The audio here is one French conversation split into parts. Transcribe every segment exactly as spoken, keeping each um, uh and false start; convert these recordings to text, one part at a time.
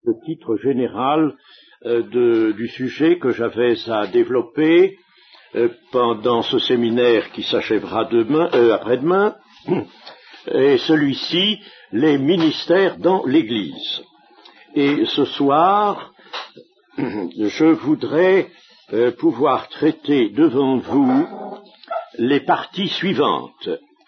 le titre général euh, de, du sujet que j'avais à développer euh, pendant ce séminaire qui s'achèvera demain, euh, après-demain, et celui-ci, les ministères dans l'Église. Et ce soir, je voudrais euh, pouvoir traiter devant vous les parties suivantes.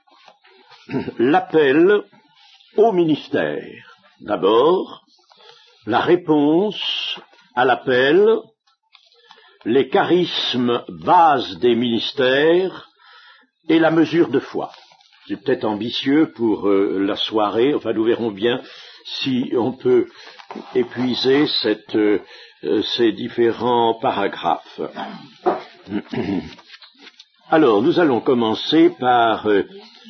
L'appel au ministère. D'abord, la réponse à l'appel, les charismes bases des ministères et la mesure de foi. C'est peut-être ambitieux pour euh, la soirée, enfin nous verrons bien si on peut épuiser cette, euh, ces différents paragraphes. Alors, nous allons commencer par euh,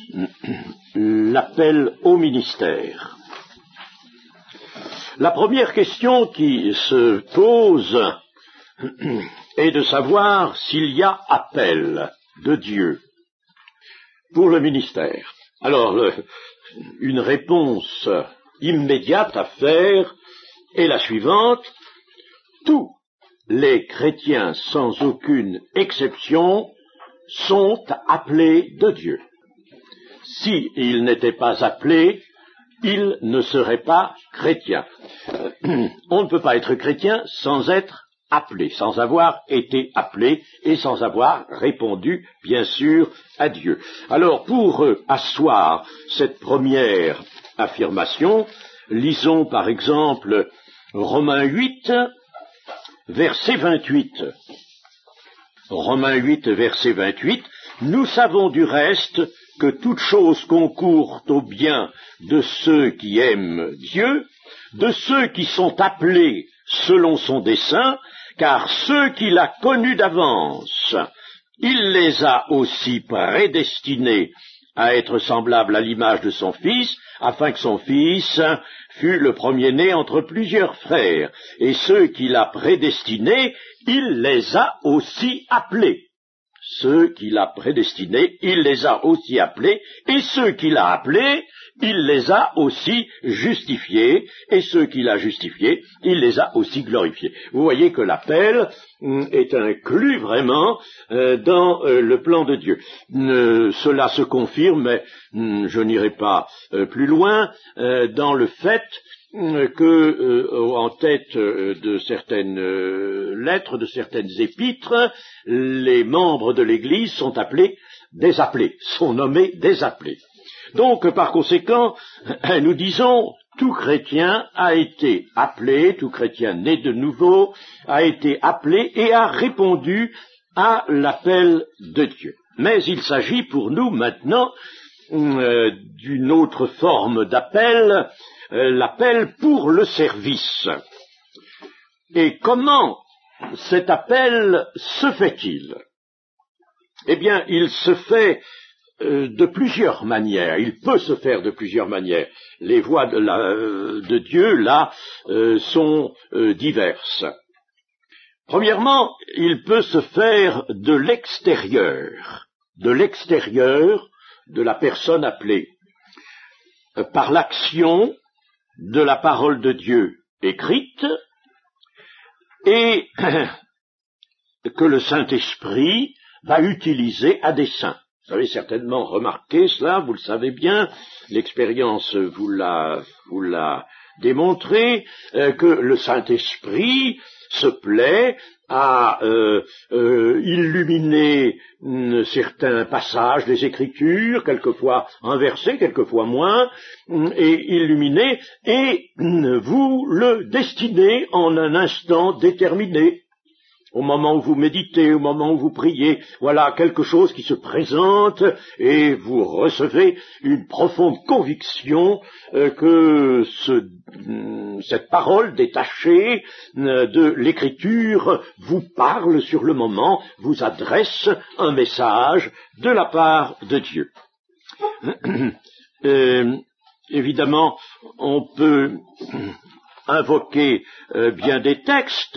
l'appel au ministère. La première question qui se pose est de savoir s'il y a appel de Dieu pour le ministère. Alors, le, une réponse immédiate à faire est la suivante. Tous les chrétiens, sans aucune exception, sont appelés de Dieu. S'ils n'étaient pas appelés, ils ne seraient pas chrétiens. On ne peut pas être chrétien sans être appelé, sans avoir été appelé et sans avoir répondu, bien sûr, à Dieu. Alors, pour euh, asseoir cette première affirmation, lisons par exemple Romains huit, verset vingt-huit. Romains huit, verset vingt-huit, nous savons du reste que toute chose concourt au bien de ceux qui aiment Dieu, de ceux qui sont appelés selon son dessein, car ceux qu'il a connus d'avance, il les a aussi prédestinés à être semblables à l'image de son Fils, afin que son Fils fût le premier-né entre plusieurs frères. Et ceux qu'il a prédestinés, il les a aussi appelés. Ceux qu'il a prédestinés, il les a aussi appelés, et ceux qu'il a appelés, il les a aussi justifiés, et ceux qu'il a justifiés, il les a aussi glorifiés. Vous voyez que l'appel mm, est inclus vraiment euh, dans euh, le plan de Dieu. Euh, cela se confirme, mais mm, je n'irai pas euh, plus loin, euh, dans le fait que, euh, en tête euh, de certaines euh, lettres, de certaines épîtres, les membres de l'Église sont appelés des appelés, sont nommés des appelés. Donc, par conséquent, nous disons, tout chrétien a été appelé, tout chrétien né de nouveau, a été appelé et a répondu à l'appel de Dieu. Mais il s'agit pour nous maintenant euh, d'une autre forme d'appel, euh, l'appel pour le service. Et comment cet appel se fait-il? Eh bien, il se fait euh, de plusieurs manières. Il peut se faire de plusieurs manières. Les voies de, la, euh, de Dieu, là, euh, sont euh, diverses. Premièrement, il peut se faire de l'extérieur, de l'extérieur de la personne appelée, euh, par l'action de la parole de Dieu écrite, et que le Saint-Esprit va utiliser à dessein. Vous avez certainement remarqué cela, vous le savez bien, l'expérience vous l'a, vous l'a démontré, euh, que le Saint-Esprit se plaît à euh, euh, illuminer euh, certains passages des Écritures, quelquefois un verset, quelquefois moins, euh, et illuminer, et euh, vous le destinez en un instant déterminé. Au moment où vous méditez, au moment où vous priez, voilà quelque chose qui se présente et vous recevez une profonde conviction euh, que ce, euh, cette parole détachée euh, de l'Écriture vous parle sur le moment, vous adresse un message de la part de Dieu. euh, évidemment, on peut invoquer euh, bien des textes.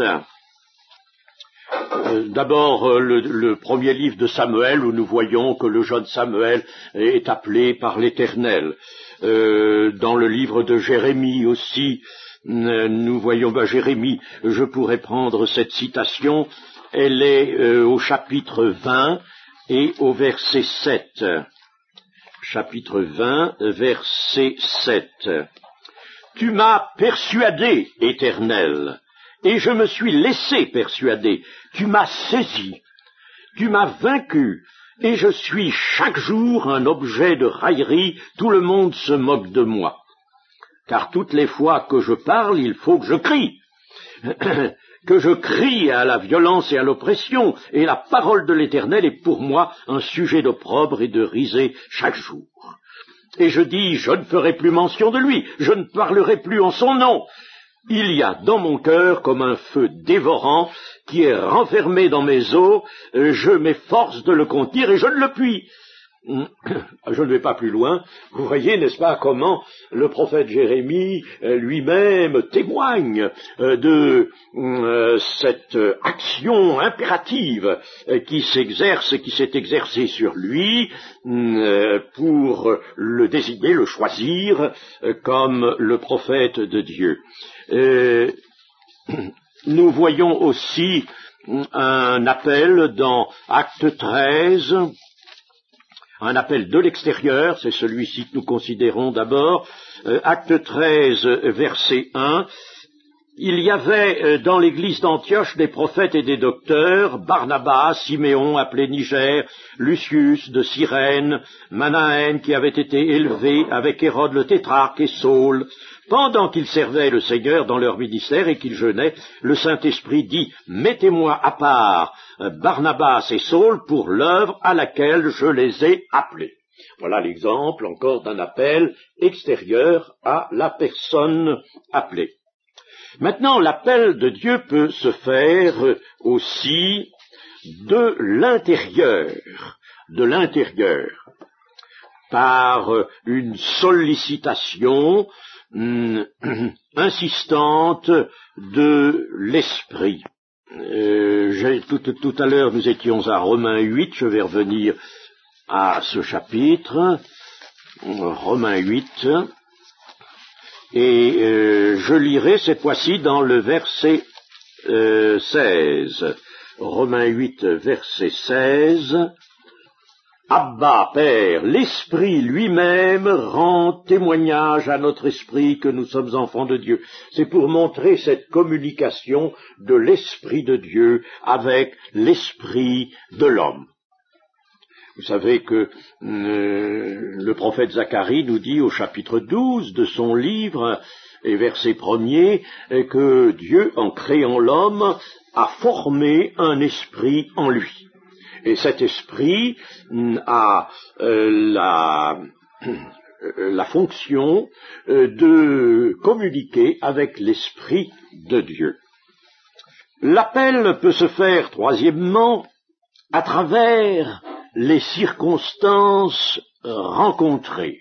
Euh, d'abord, euh, le, le premier livre de Samuel, où nous voyons que le jeune Samuel est appelé par l'Éternel. Euh, dans le livre de Jérémie aussi, nous voyons, ben, Jérémie, je pourrais prendre cette citation, elle est euh, au chapitre vingt et au verset sept. Chapitre vingt, verset sept. Tu m'as persuadé, Éternel, et je me suis laissé persuader. Tu m'as saisi, tu m'as vaincu, et je suis chaque jour un objet de raillerie. Tout le monde se moque de moi. Car toutes les fois que je parle, il faut que je crie. que je crie à la violence et à l'oppression, et la parole de l'Éternel est pour moi un sujet d'opprobre et de risée chaque jour. Et je dis, je ne ferai plus mention de lui, je ne parlerai plus en son nom. Il y a dans mon cœur comme un feu dévorant qui est renfermé dans mes os, je m'efforce de le contenir et je ne le puis. Je ne vais pas plus loin. Vous voyez, n'est-ce pas, comment le prophète Jérémie lui-même témoigne de cette action impérative qui s'exerce et qui s'est exercée sur lui pour le désigner, le choisir comme le prophète de Dieu. Nous voyons aussi un appel dans Acte treize, un appel de l'extérieur, c'est celui-ci que nous considérons d'abord, euh, Acte treize, verset un. Il y avait euh, dans l'église d'Antioche des prophètes et des docteurs, Barnabas, Siméon, appelé Niger, Lucius de Cyrène, Manaën qui avait été élevé avec Hérode le tétrarque et Saul. Pendant qu'ils servaient le Seigneur dans leur ministère et qu'ils jeûnaient, le Saint-Esprit dit « Mettez-moi à part Barnabas et Saul pour l'œuvre à laquelle je les ai appelés. » Voilà l'exemple encore d'un appel extérieur à la personne appelée. Maintenant, l'appel de Dieu peut se faire aussi de l'intérieur, de l'intérieur, par une sollicitation hum, insistante de l'esprit. Euh, tout, tout à l'heure, nous étions à Romains huit, je vais revenir à ce chapitre, Romains huit, et euh, je lirai cette fois-ci dans le verset euh, seize. Romains huit, verset seize. Abba, Père, l'Esprit lui-même rend témoignage à notre esprit que nous sommes enfants de Dieu. C'est pour montrer cette communication de l'Esprit de Dieu avec l'Esprit de l'homme. Vous savez que euh, le prophète Zacharie nous dit au chapitre douze de son livre, et verset premier, que Dieu, en créant l'homme, a formé un esprit en lui. Et cet esprit a euh, la, la fonction euh, de communiquer avec l'esprit de Dieu. L'appel peut se faire, troisièmement, à travers les circonstances rencontrées.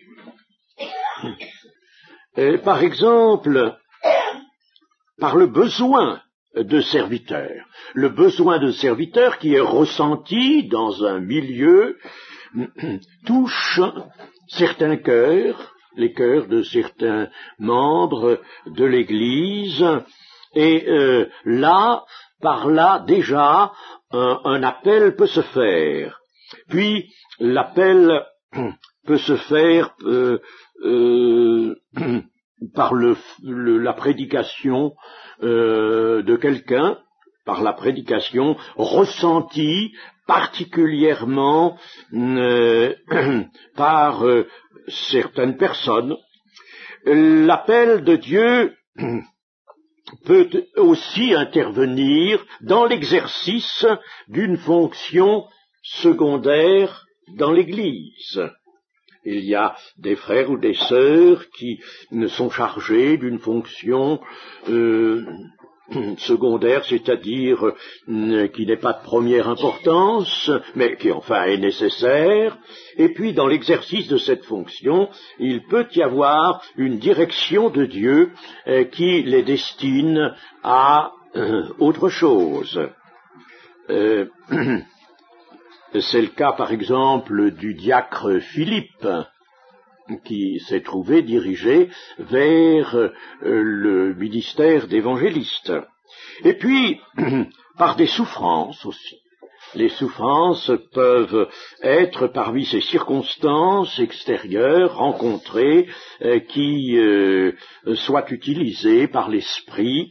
Et par exemple, par le besoin de serviteurs. Le besoin de serviteurs qui est ressenti dans un milieu touche certains cœurs, les cœurs de certains membres de l'Église, et euh, là, par là, déjà, un, un appel peut se faire. Puis, l'appel peut se faire euh, euh, par le, le, la prédication euh, de quelqu'un, par la prédication ressentie particulièrement euh, par euh, certaines personnes. L'appel de Dieu peut aussi intervenir dans l'exercice d'une fonction secondaire dans l'Église. Il y a des frères ou des sœurs qui sont chargés d'une fonction euh, secondaire, c'est-à-dire euh, qui n'est pas de première importance, mais qui enfin est nécessaire. Et puis dans l'exercice de cette fonction, il peut y avoir une direction de Dieu euh, qui les destine à euh, autre chose. Euh, C'est le cas, par exemple, du diacre Philippe. qui s'est trouvé dirigé vers euh, le ministère d'évangéliste. Et puis, par des souffrances aussi. Les souffrances peuvent être parmi ces circonstances extérieures rencontrées euh, qui euh, soient utilisées par l'Esprit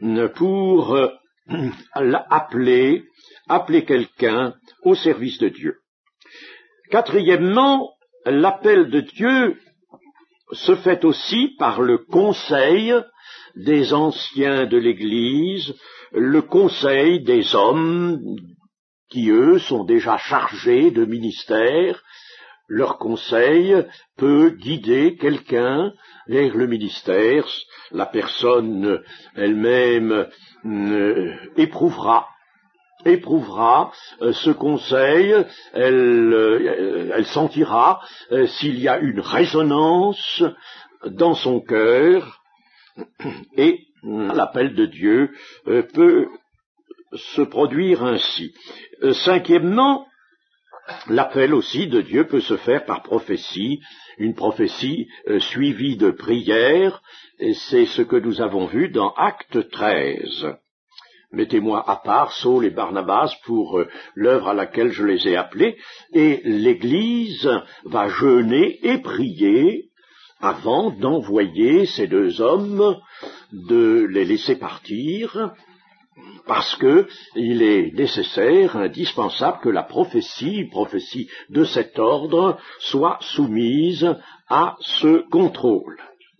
pour euh, appeler, appeler quelqu'un au service de Dieu. Quatrièmement, l'appel de Dieu se fait aussi par le conseil des anciens de l'Église, le conseil des hommes qui, eux, sont déjà chargés de ministère. Leur conseil peut guider quelqu'un vers le ministère. La personne elle-même euh, éprouvera éprouvera euh, ce conseil, elle, euh, elle sentira euh, s'il y a une résonance dans son cœur, et euh, l'appel de Dieu euh, peut se produire ainsi. Euh, cinquièmement, l'appel aussi de Dieu peut se faire par prophétie, une prophétie euh, suivie de prière, et c'est ce que nous avons vu dans Acte treize. Mettez-moi à part Saul et Barnabas pour euh, l'œuvre à laquelle je les ai appelés, et l'Église va jeûner et prier avant d'envoyer ces deux hommes, de les laisser partir, parce que il est nécessaire, indispensable que la prophétie, une prophétie de cet ordre, soit soumise à ce contrôle.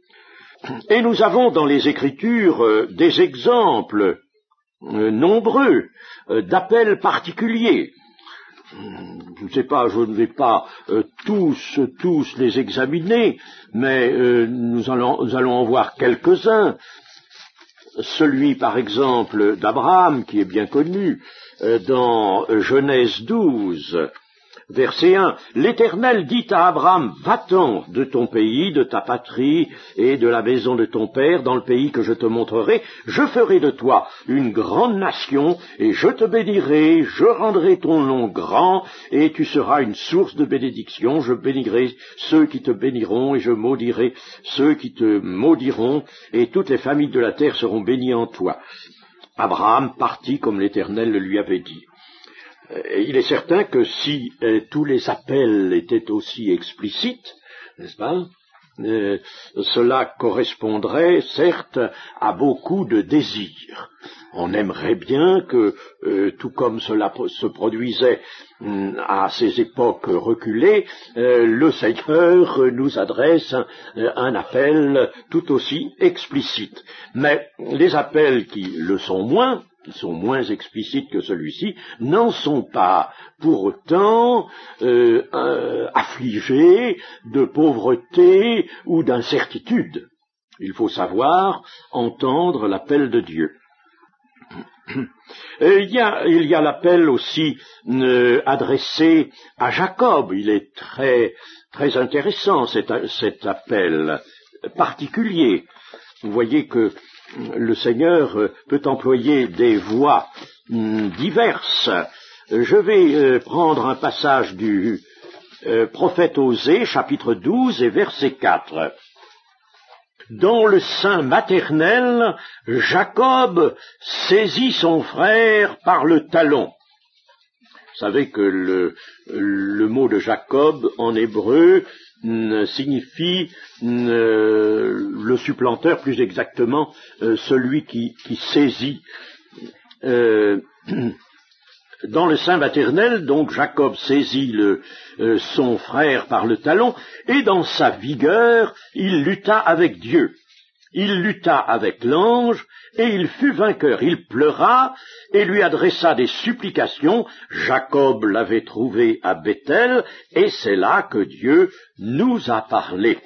Et nous avons dans les Écritures euh, des exemples Euh, nombreux euh, d'appels particuliers. Je ne sais pas, je ne vais pas euh, tous, tous les examiner, mais euh, nous, allons, nous allons en voir quelques-uns. Celui, par exemple, d'Abraham, qui est bien connu, euh, dans Genèse douze, verset un, « L'Éternel dit à Abraham, va-t'en de ton pays, de ta patrie et de la maison de ton père, dans le pays que je te montrerai. Je ferai de toi une grande nation, et je te bénirai, je rendrai ton nom grand, et tu seras une source de bénédiction. Je bénirai ceux qui te béniront, et je maudirai ceux qui te maudiront, et toutes les familles de la terre seront bénies en toi. » Abraham partit comme l'Éternel le lui avait dit. Il est certain que si euh, tous les appels étaient aussi explicites, n'est-ce pas, euh, cela correspondrait certes à beaucoup de désirs. On aimerait bien que, euh, tout comme cela se produisait hum, à ces époques reculées, euh, le Seigneur nous adresse un, un appel tout aussi explicite. Mais les appels qui le sont moins, qui sont moins explicites que celui-ci, n'en sont pas pour autant euh, euh, affligés de pauvreté ou d'incertitude. Il faut savoir entendre l'appel de Dieu. Et il y a, il y a l'appel aussi euh, adressé à Jacob. Il est très, très intéressant cet, cet appel particulier. Vous voyez que le Seigneur peut employer des voies diverses. Je vais prendre un passage du prophète Osée, chapitre douze et verset quatre. Dans le sein maternel, Jacob saisit son frère par le talon. Vous savez que le, le mot de Jacob en hébreu signifie euh, le supplanteur, plus exactement euh, celui qui, qui saisit. Euh, dans le sein maternel, donc Jacob saisit le, euh, son frère par le talon, et dans sa vigueur, il lutta avec Dieu. Il lutta avec l'ange, et il fut vainqueur. Il pleura et lui adressa des supplications. Jacob l'avait trouvé à Béthel, et c'est là que Dieu nous a parlé.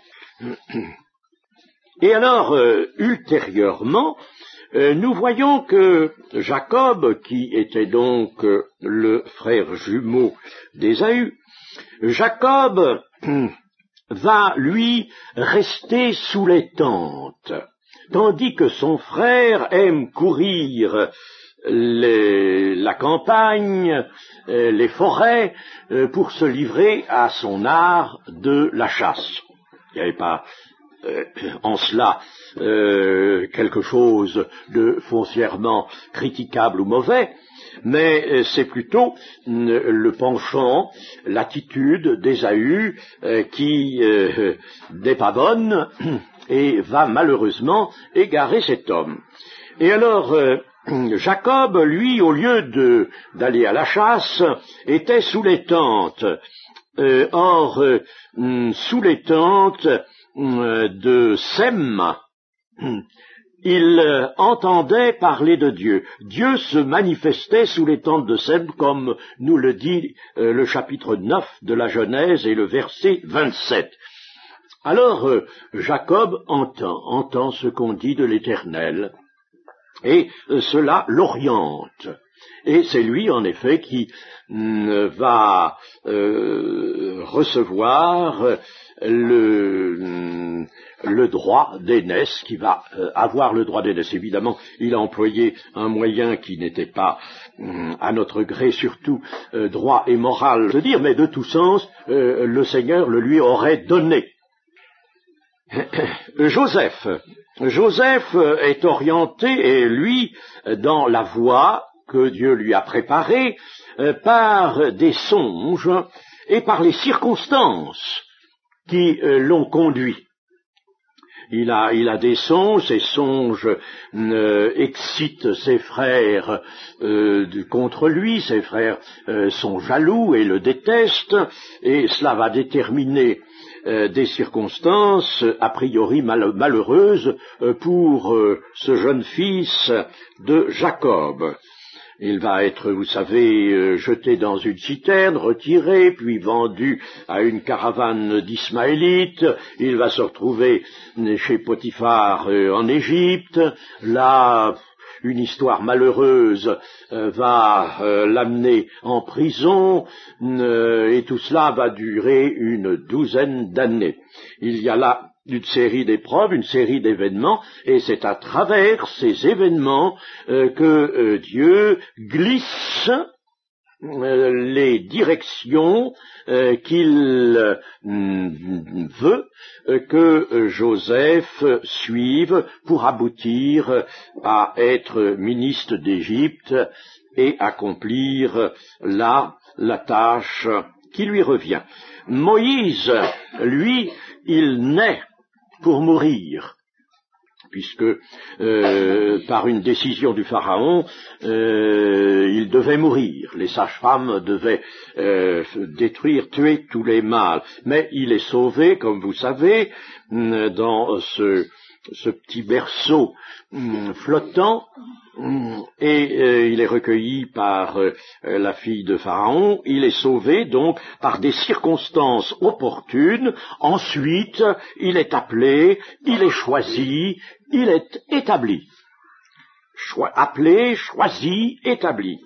Et alors, euh, ultérieurement, euh, nous voyons que Jacob, qui était donc euh, le frère jumeau d'Ésaü, Jacob va, lui, rester sous les tentes, tandis que son frère aime courir les, la campagne, les forêts, pour se livrer à son art de la chasse. Il n'y avait pas euh, en cela euh, quelque chose de foncièrement critiquable ou mauvais, mais euh, c'est plutôt euh, le penchant, l'attitude d'Ésaü euh, qui euh, n'est pas bonne et va malheureusement égarer cet homme. Et alors, euh, Jacob, lui, au lieu de, d'aller à la chasse, était sous les tentes. Euh, or, euh, sous les tentes euh, de Sem, il euh, entendait parler de Dieu. Dieu se manifestait sous les tentes de Sem, comme nous le dit euh, le chapitre neuf de la Genèse et le verset vingt-sept. Alors, euh, Jacob entend, entend ce qu'on dit de l'Éternel, et euh, cela l'oriente. Et c'est lui, en effet, qui euh, va euh, recevoir le, le droit d'aînesse, qui va euh, avoir le droit d'aînesse. Évidemment, il a employé un moyen qui n'était pas, euh, à notre gré, surtout euh, droit et moral, de dire, mais de tout sens, euh, le Seigneur le lui aurait donné. Joseph. Joseph est orienté, et lui, dans la voie que Dieu lui a préparée, par des songes et par les circonstances qui l'ont conduit. Il a, il a des songes, ces songes euh, excitent ses frères euh, contre lui, ses frères euh, sont jaloux et le détestent, et cela va déterminer euh, des circonstances a priori mal, malheureuses euh, pour euh, ce jeune fils de Jacob. Il va être, vous savez, euh, jeté dans une citerne, retiré, puis vendu à une caravane d'Ismaélites. Il va se retrouver chez Potiphar euh, en Égypte. Là, une histoire malheureuse euh, va euh, l'amener en prison, euh, et tout cela va durer une douzaine d'années. Il y a là une série d'épreuves, une série d'événements, et c'est à travers ces événements euh, que euh, Dieu glisse euh, les directions euh, qu'il euh, veut euh, que Joseph suive pour aboutir à être ministre d'Égypte et accomplir là la tâche qui lui revient. Moïse, lui, il naît pour mourir, puisque euh, par une décision du Pharaon, euh, il devait mourir. Les sages-femmes devaient euh, détruire, tuer tous les mâles. Mais il est sauvé, comme vous savez, dans ce, ce petit berceau flottant, et euh, il est recueilli par euh, la fille de Pharaon. Il est sauvé donc par des circonstances opportunes. Ensuite, il est appelé, il est choisi, il est établi. Choi- appelé, choisi, établi.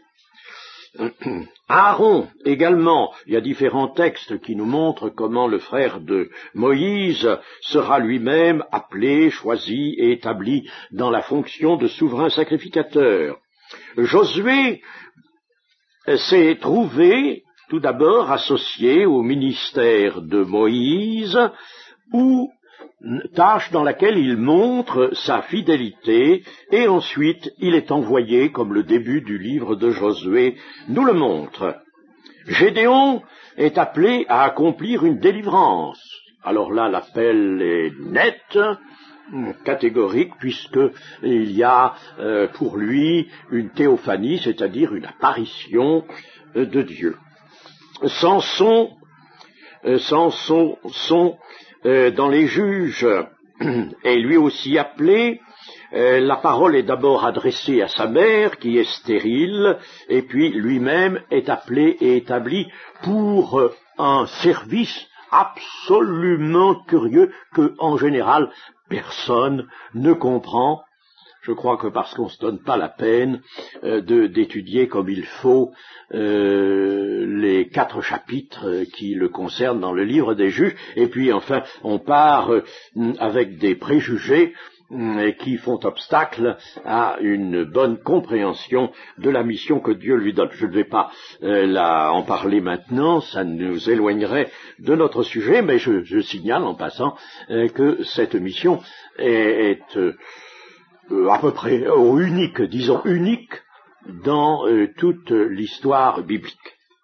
Aaron également, il y a différents textes qui nous montrent comment le frère de Moïse sera lui-même appelé, choisi et établi dans la fonction de souverain sacrificateur. Josué s'est trouvé tout d'abord associé au ministère de Moïse, où tâche dans laquelle il montre sa fidélité, et ensuite il est envoyé, comme le début du livre de Josué nous le montre. Gédéon est appelé à accomplir une délivrance. Alors là, l'appel est net, catégorique, puisqu'il y a euh, pour lui une théophanie, c'est-à-dire une apparition euh, de Dieu. Samson, euh, Samson, son Euh, dans les juges est lui aussi appelé. Euh, la parole est d'abord adressée à sa mère qui est stérile, et puis lui-même est appelé et établi pour euh, un service absolument curieux que, en général, personne ne comprend. Je crois que parce qu'on ne se donne pas la peine euh, de, d'étudier comme il faut euh, les quatre chapitres qui le concernent dans le livre des juges, et puis enfin on part euh, avec des préjugés et qui font obstacle à une bonne compréhension de la mission que Dieu lui donne. Je ne vais pas euh, là, en parler maintenant, ça nous éloignerait de notre sujet, mais je, je signale en passant euh, que cette mission est, est euh, à peu près euh, unique, disons unique, dans euh, toute l'histoire biblique.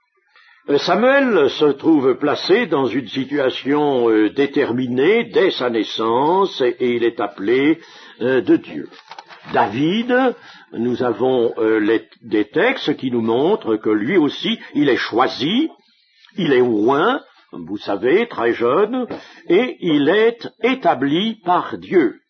Samuel se trouve placé dans une situation euh, déterminée dès sa naissance et, et il est appelé euh, de Dieu. David, nous avons euh, les, des textes qui nous montrent que lui aussi, il est choisi, il est oint, comme vous savez, très jeune, et il est établi par Dieu.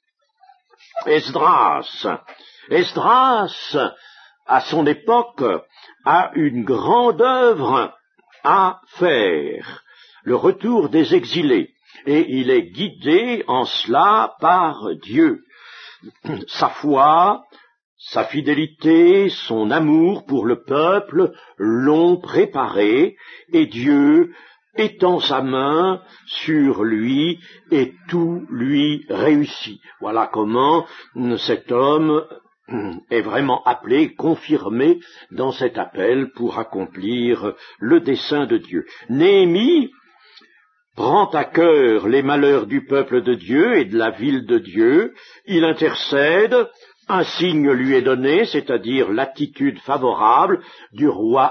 Esdras, Esdras, à son époque, a une grande œuvre à faire, le retour des exilés, et il est guidé en cela par Dieu. Sa foi, sa fidélité, son amour pour le peuple l'ont préparé, et Dieu étend sa main sur lui, et tout lui réussit. Voilà comment cet homme est vraiment appelé, confirmé dans cet appel pour accomplir le dessein de Dieu. Néhémie prend à cœur les malheurs du peuple de Dieu et de la ville de Dieu, il intercède, un signe lui est donné, c'est-à-dire l'attitude favorable du roi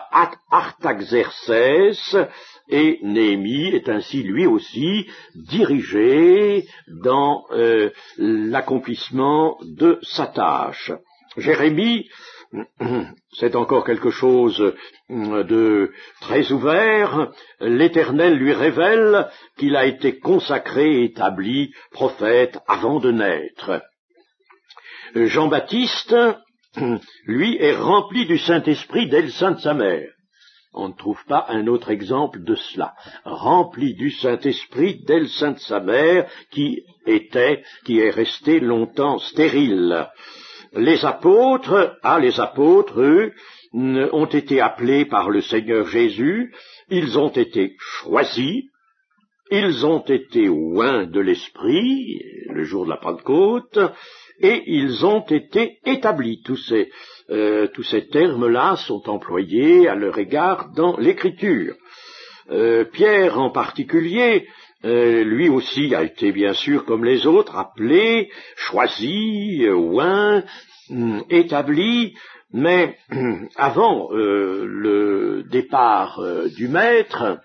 Artaxerxès, et Néhémie est ainsi lui aussi dirigé dans euh, l'accomplissement de sa tâche. Jérémie, c'est encore quelque chose de très ouvert. L'Éternel lui révèle qu'il a été consacré et établi prophète avant de naître. Jean-Baptiste, lui, est rempli du Saint-Esprit dès le sein de sa mère. On ne trouve pas un autre exemple de cela. Rempli du Saint-Esprit dès le sein de sa mère, qui était, qui est resté longtemps stérile. Les apôtres, ah, les apôtres, eux, ont été appelés par le Seigneur Jésus, ils ont été choisis, ils ont été oints de l'Esprit, le jour de la Pentecôte, et ils ont été établis. Tous ces, euh, tous ces termes-là sont employés à leur égard dans l'Écriture. Euh, Pierre en particulier, euh, lui aussi a été bien sûr comme les autres appelé, choisi, oint, euh, établi, mais euh, avant euh, le départ euh, du Maître,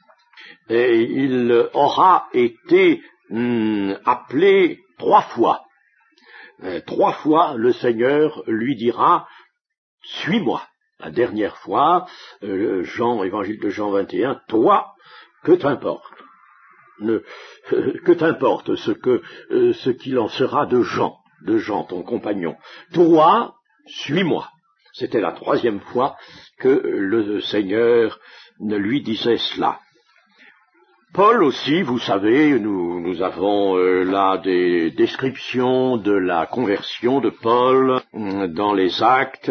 et il aura été euh, appelé trois fois. Euh, trois fois le Seigneur lui dira « Suis-moi ». La dernière fois, euh, Jean, évangile de Jean vingt et un, « Toi, que t'importe ne, euh, que t'importe ce que euh, ce qu'il en sera de Jean, de Jean, ton compagnon. Toi, suis-moi ». C'était la troisième fois que le Seigneur ne lui disait cela. Paul aussi, vous savez, nous, nous avons euh, là des descriptions de la conversion de Paul euh, dans les Actes,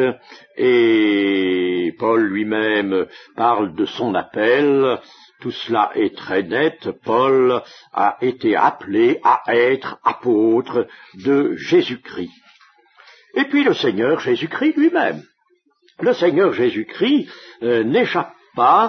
et Paul lui-même parle de son appel. Tout cela est très net. Paul a été appelé à être apôtre de Jésus-Christ. Et puis le Seigneur Jésus-Christ lui-même. Le Seigneur Jésus-Christ euh, n'échappe pas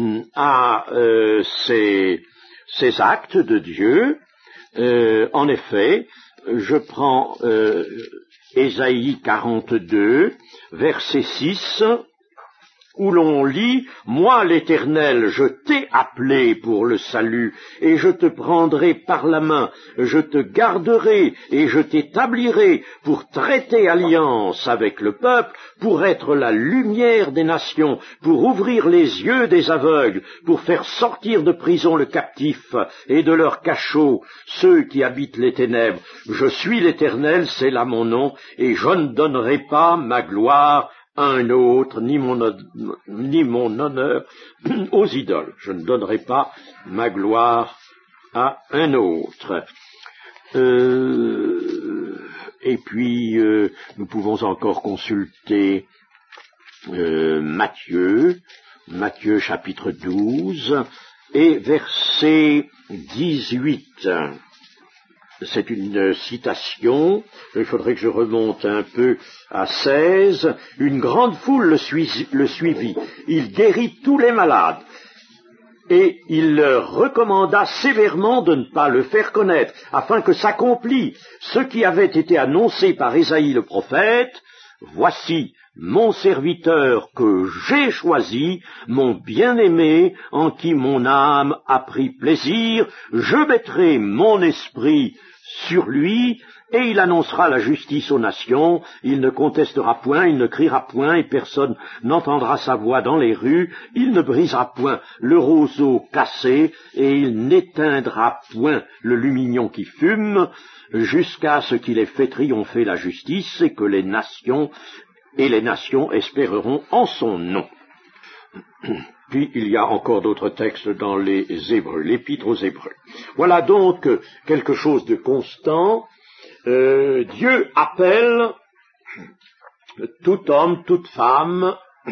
à euh, ces, ces actes de Dieu. Euh, en effet, je prends euh, Ésaïe quarante-deux, verset six, où l'on lit « Moi, l'Éternel, je t'ai appelé pour le salut, et je te prendrai par la main, je te garderai, et je t'établirai pour traiter alliance avec le peuple, pour être la lumière des nations, pour ouvrir les yeux des aveugles, pour faire sortir de prison le captif, et de leur cachot ceux qui habitent les ténèbres. Je suis l'Éternel, c'est là mon nom, et je ne donnerai pas ma gloire un autre, ni mon, ni mon honneur aux idoles. Je ne donnerai pas ma gloire à un autre. Euh, et puis, euh, nous pouvons encore consulter euh, Matthieu, Matthieu chapitre douze, et verset dix-huit. c'est une citation, il faudrait que je remonte un peu à seize, une grande foule le, sui- le suivit, il guérit tous les malades, et il leur recommanda sévèrement de ne pas le faire connaître, afin que s'accomplît ce qui avait été annoncé par Ésaïe le prophète, voici mon serviteur que j'ai choisi, mon bien-aimé, en qui mon âme a pris plaisir, je mettrai mon esprit sur lui, et il annoncera la justice aux nations, il ne contestera point, il ne criera point, et personne n'entendra sa voix dans les rues, il ne brisera point le roseau cassé, et il n'éteindra point le lumignon qui fume, jusqu'à ce qu'il ait fait triompher la justice, et que les nations et les nations espéreront en son nom. Puis il y a encore d'autres textes dans les Hébreux, l'Épître aux Hébreux. Voilà donc quelque chose de constant. Euh, Dieu appelle tout homme, toute femme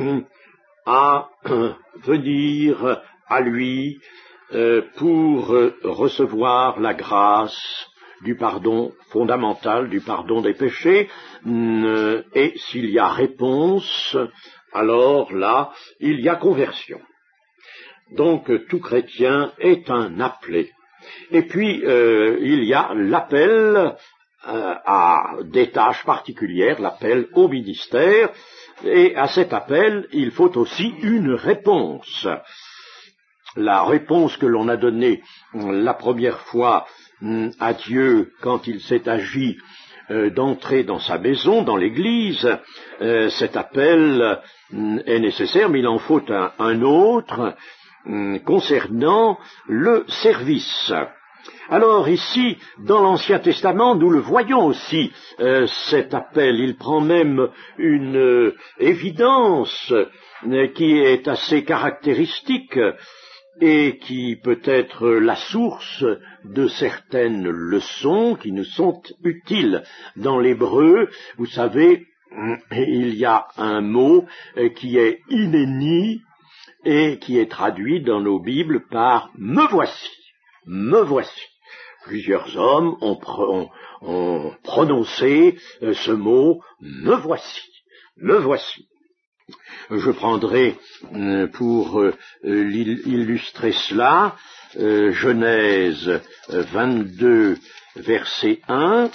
à venir à lui euh, pour recevoir la grâce du pardon fondamental, du pardon des péchés, et s'il y a réponse, alors là, il y a conversion. Donc tout chrétien est un appelé. Et puis euh, il y a l'appel euh, à des tâches particulières, l'appel au ministère, et à cet appel, il faut aussi une réponse. La réponse que l'on a donnée la première fois à Dieu quand il s'est agi euh, d'entrer dans sa maison, dans l'Église, euh, cet appel euh, est nécessaire, mais il en faut un, un autre euh, concernant le service. Alors ici, dans l'Ancien Testament, nous le voyons aussi, euh, cet appel. Il prend même une euh, évidence euh, qui est assez caractéristique et qui peut être la source de certaines leçons qui nous sont utiles. Dans l'hébreu, vous savez, il y a un mot qui est inéni et qui est traduit dans nos Bibles par « me voici ». Me voici. Plusieurs hommes ont, ont, ont prononcé ce mot « me voici ». Me voici. Je prendrai pour illustrer cela Genèse vingt-deux, verset un.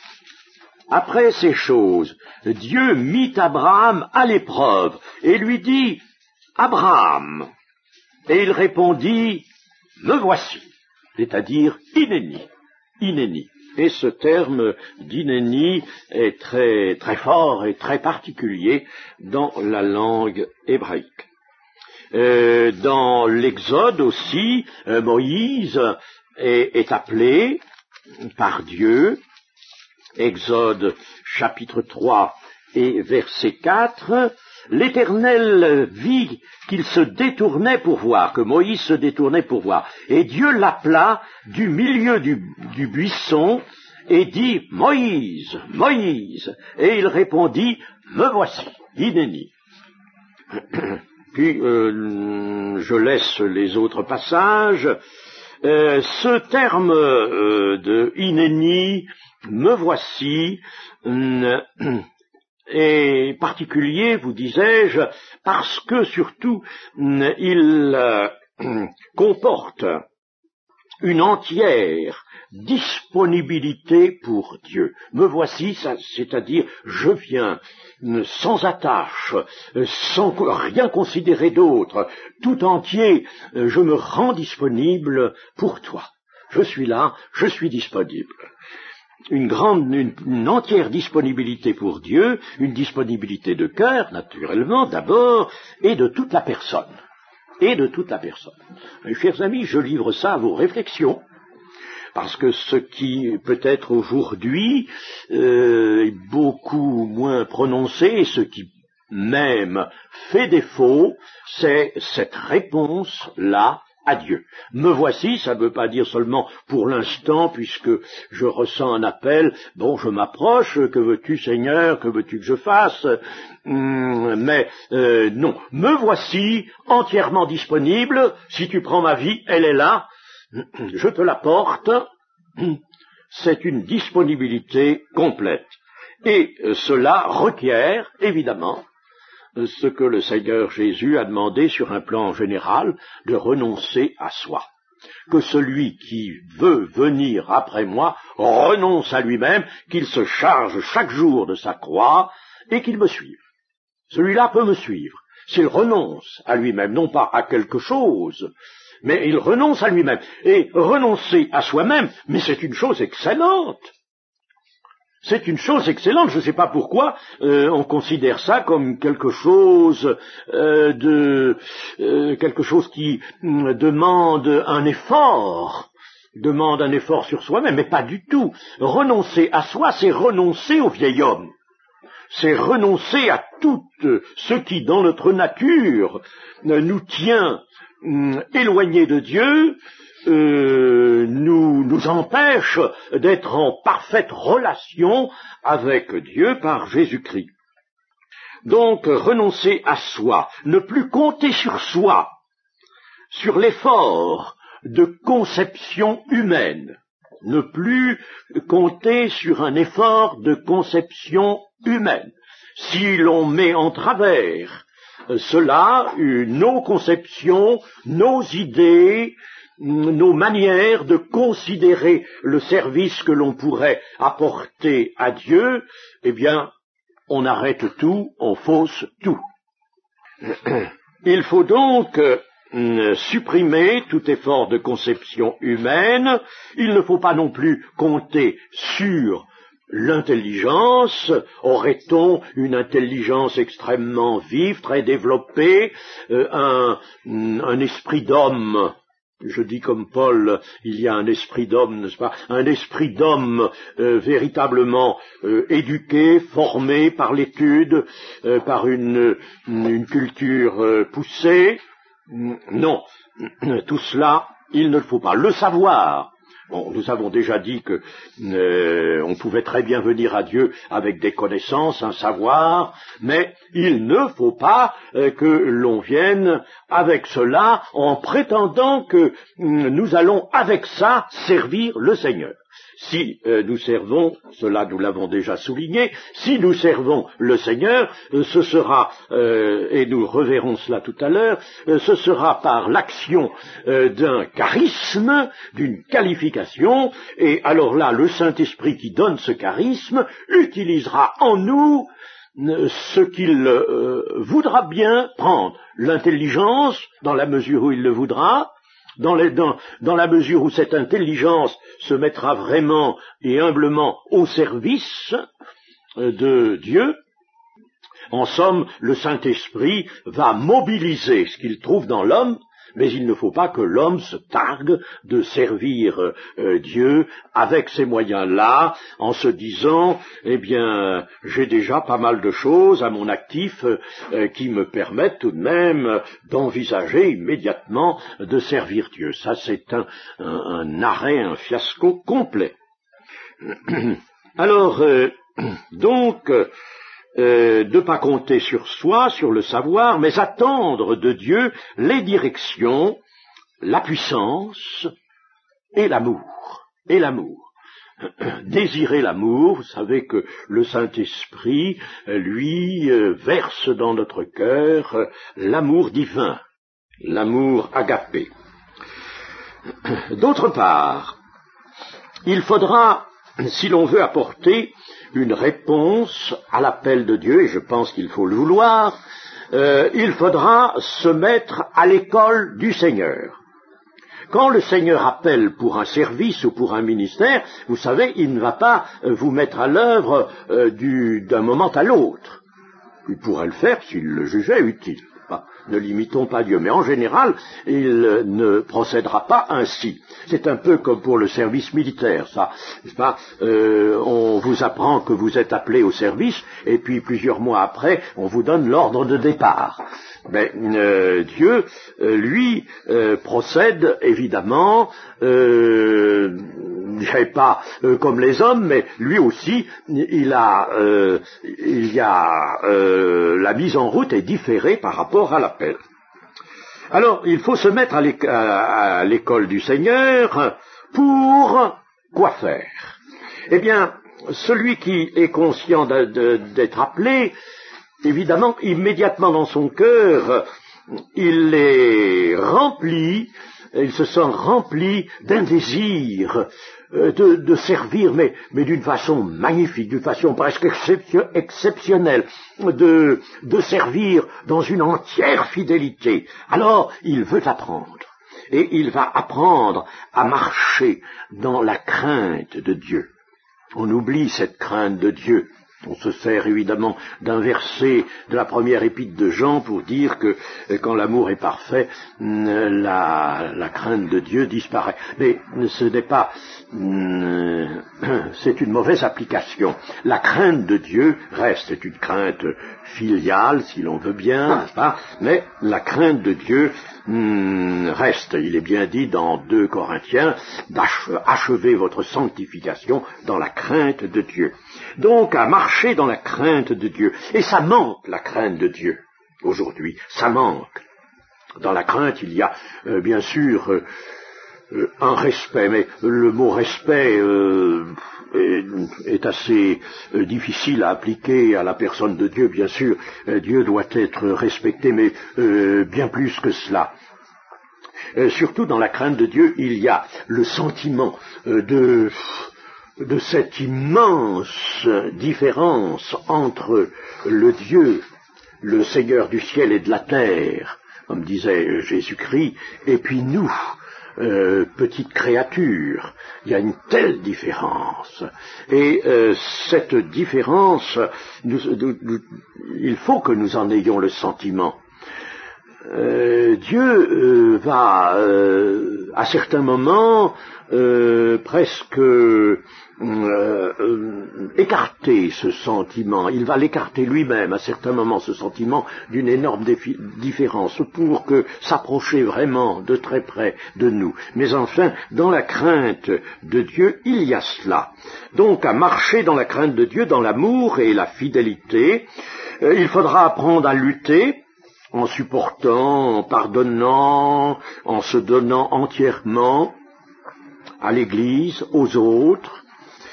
Après ces choses, Dieu mit Abraham à l'épreuve et lui dit « Abraham ». Et il répondit « Me voici », c'est-à-dire inéni, inéni. Et ce terme d'inéni est très, très fort et très particulier dans la langue hébraïque. Euh, dans l'Exode aussi, euh, Moïse est, est appelé par Dieu, Exode chapitre trois et verset quatre, l'Éternel vit qu'il se détournait pour voir, que Moïse se détournait pour voir. Et Dieu l'appela du milieu du, du buisson et dit « Moïse, Moïse !» Et il répondit « Me voici, inéni ». Puis euh, je laisse les autres passages. Euh, ce terme euh, de inéni, me voici, euh, est particulier, vous disais-je, parce que surtout il euh, comporte une entière disponibilité pour Dieu. Me voici, c'est-à-dire je viens sans attache, sans rien considérer d'autre, tout entier, je me rends disponible pour toi. Je suis là, je suis disponible. Une grande, une, une entière disponibilité pour Dieu, une disponibilité de cœur, naturellement, d'abord, et de toute la personne. Et de toute la personne. Mes chers amis, je livre ça à vos réflexions, parce que ce qui peut-être aujourd'hui euh, est beaucoup moins prononcé, et ce qui même fait défaut, c'est cette réponse-là à Dieu. Me voici, ça ne veut pas dire seulement pour l'instant, puisque je ressens un appel, bon, je m'approche, que veux-tu Seigneur, que veux-tu que je fasse, hum, mais euh, non, me voici entièrement disponible, si tu prends ma vie, elle est là, je te la porte, c'est une disponibilité complète. Et euh, cela requiert, évidemment, euh, ce que le Seigneur Jésus a demandé sur un plan général, de renoncer à soi. Que celui qui veut venir après moi renonce à lui-même, qu'il se charge chaque jour de sa croix et qu'il me suive. Celui-là peut me suivre s'il renonce à lui-même, non pas à quelque chose, mais il renonce à lui-même. Et renoncer à soi-même, mais c'est une chose excellente. C'est une chose excellente. Je ne sais pas pourquoi euh, on considère ça comme quelque chose euh, de euh, quelque chose qui euh, demande un effort, demande un effort sur soi-même, mais pas du tout. Renoncer à soi, c'est renoncer au vieil homme. C'est renoncer à tout ce qui, dans notre nature, nous tient euh, éloignés de Dieu, Euh, nous, nous empêche d'être en parfaite relation avec Dieu par Jésus-Christ. Donc, renoncer à soi, ne plus compter sur soi, sur l'effort de conception humaine, ne plus compter sur un effort de conception humaine. Si l'on met en travers euh, cela, euh, nos conceptions, nos idées, nos manières de considérer le service que l'on pourrait apporter à Dieu, eh bien, on arrête tout, on fausse tout. Il faut donc euh, supprimer tout effort de conception humaine. Il ne faut pas non plus compter sur l'intelligence. Aurait-on une intelligence extrêmement vive, très développée, euh, un, un esprit d'homme? Je dis comme Paul, il y a un esprit d'homme, n'est-ce pas? Un esprit d'homme euh, véritablement euh, éduqué, formé par l'étude, euh, par une, une culture euh, poussée. Non, tout cela, il ne le faut pas. Le savoir. Bon, nous avons déjà dit que euh, on pouvait très bien venir à Dieu avec des connaissances, un savoir, mais il ne faut pas euh, que l'on vienne avec cela en prétendant que euh, nous allons avec ça servir le Seigneur. Si euh, nous servons, cela nous l'avons déjà souligné, si nous servons le Seigneur, euh, ce sera, euh, et nous reverrons cela tout à l'heure, euh, ce sera par l'action euh, d'un charisme, d'une qualification, et alors là, le Saint-Esprit qui donne ce charisme utilisera en nous euh, ce qu'il euh, voudra bien prendre, l'intelligence, dans la mesure où il le voudra, Dans, les, dans, dans la mesure où cette intelligence se mettra vraiment et humblement au service de Dieu. En somme, le Saint-Esprit va mobiliser ce qu'il trouve dans l'homme, mais il ne faut pas que l'homme se targue de servir euh, Dieu avec ces moyens-là, en se disant, eh bien, j'ai déjà pas mal de choses à mon actif euh, qui me permettent tout de même d'envisager immédiatement de servir Dieu. Ça, c'est un, un, un arrêt, un fiasco complet. Alors, euh, donc, Euh, de ne pas compter sur soi, sur le savoir, mais attendre de Dieu les directions, la puissance et l'amour. Et l'amour. Désirer l'amour, vous savez que le Saint-Esprit, lui, euh, verse dans notre cœur euh, l'amour divin, l'amour agapé. D'autre part, il faudra, si l'on veut apporter une réponse à l'appel de Dieu, et je pense qu'il faut le vouloir, euh, il faudra se mettre à l'école du Seigneur. Quand le Seigneur appelle pour un service ou pour un ministère, vous savez, il ne va pas euh, vous mettre à l'œuvre euh, du, d'un moment à l'autre. Il pourrait le faire s'il le jugeait utile. Bah, ne limitons pas Dieu, mais en général, il ne procédera pas ainsi. C'est un peu comme pour le service militaire, ça. N'est-ce pas euh, on vous apprend que vous êtes appelé au service, et puis plusieurs mois après, on vous donne l'ordre de départ. Mais euh, Dieu, euh, lui, euh, procède évidemment, euh, je dirais pas euh, comme les hommes, mais lui aussi, il a, euh, il y a euh, la mise en route est différée par rapport à l'appel. Alors, il faut se mettre à l'école du Seigneur pour quoi faire? Eh bien, celui qui est conscient de, de, d'être appelé, évidemment, immédiatement dans son cœur, il est rempli, il se sent rempli d'un désir de, de servir, mais, mais d'une façon magnifique, d'une façon presque exception, exceptionnelle, de, de servir dans une entière fidélité. Alors, il veut apprendre. Et il va apprendre à marcher dans la crainte de Dieu. On oublie cette crainte de Dieu. On se sert évidemment d'un verset de la première épître de Jean pour dire que quand l'amour est parfait, la, la crainte de Dieu disparaît. Mais ce n'est pas... c'est une mauvaise application. La crainte de Dieu reste, c'est une crainte filiale, si l'on veut bien, n'est-ce pas ? Mais la crainte de Dieu reste. Il est bien dit dans deux Corinthiens, d'achevez votre sanctification dans la crainte de Dieu. Donc, à marcher dans la crainte de Dieu. Et ça manque, la crainte de Dieu, aujourd'hui. Ça manque. Dans la crainte, il y a, euh, bien sûr, euh, euh, un respect, mais le mot respect euh, est, est assez euh, difficile à appliquer à la personne de Dieu. Bien sûr, euh, Dieu doit être respecté, mais euh, bien plus que cela. Euh, surtout dans la crainte de Dieu, il y a le sentiment euh, de... de cette immense différence entre le Dieu, le Seigneur du ciel et de la terre, comme disait Jésus-Christ, et puis nous, euh, petites créatures. Il y a une telle différence. Et euh, cette différence, nous, nous, nous, il faut que nous en ayons le sentiment. Euh, Dieu euh, va, euh, à certains moments, euh, presque euh, euh, écarter ce sentiment. Il va l'écarter lui-même, à certains moments, ce sentiment d'une énorme défi- différence, pour que s'approcher vraiment de très près de nous. Mais enfin, dans la crainte de Dieu, il y a cela. Donc, à marcher dans la crainte de Dieu, dans l'amour et la fidélité, euh, il faudra apprendre à lutter, en supportant, en pardonnant, en se donnant entièrement à l'Église, aux autres.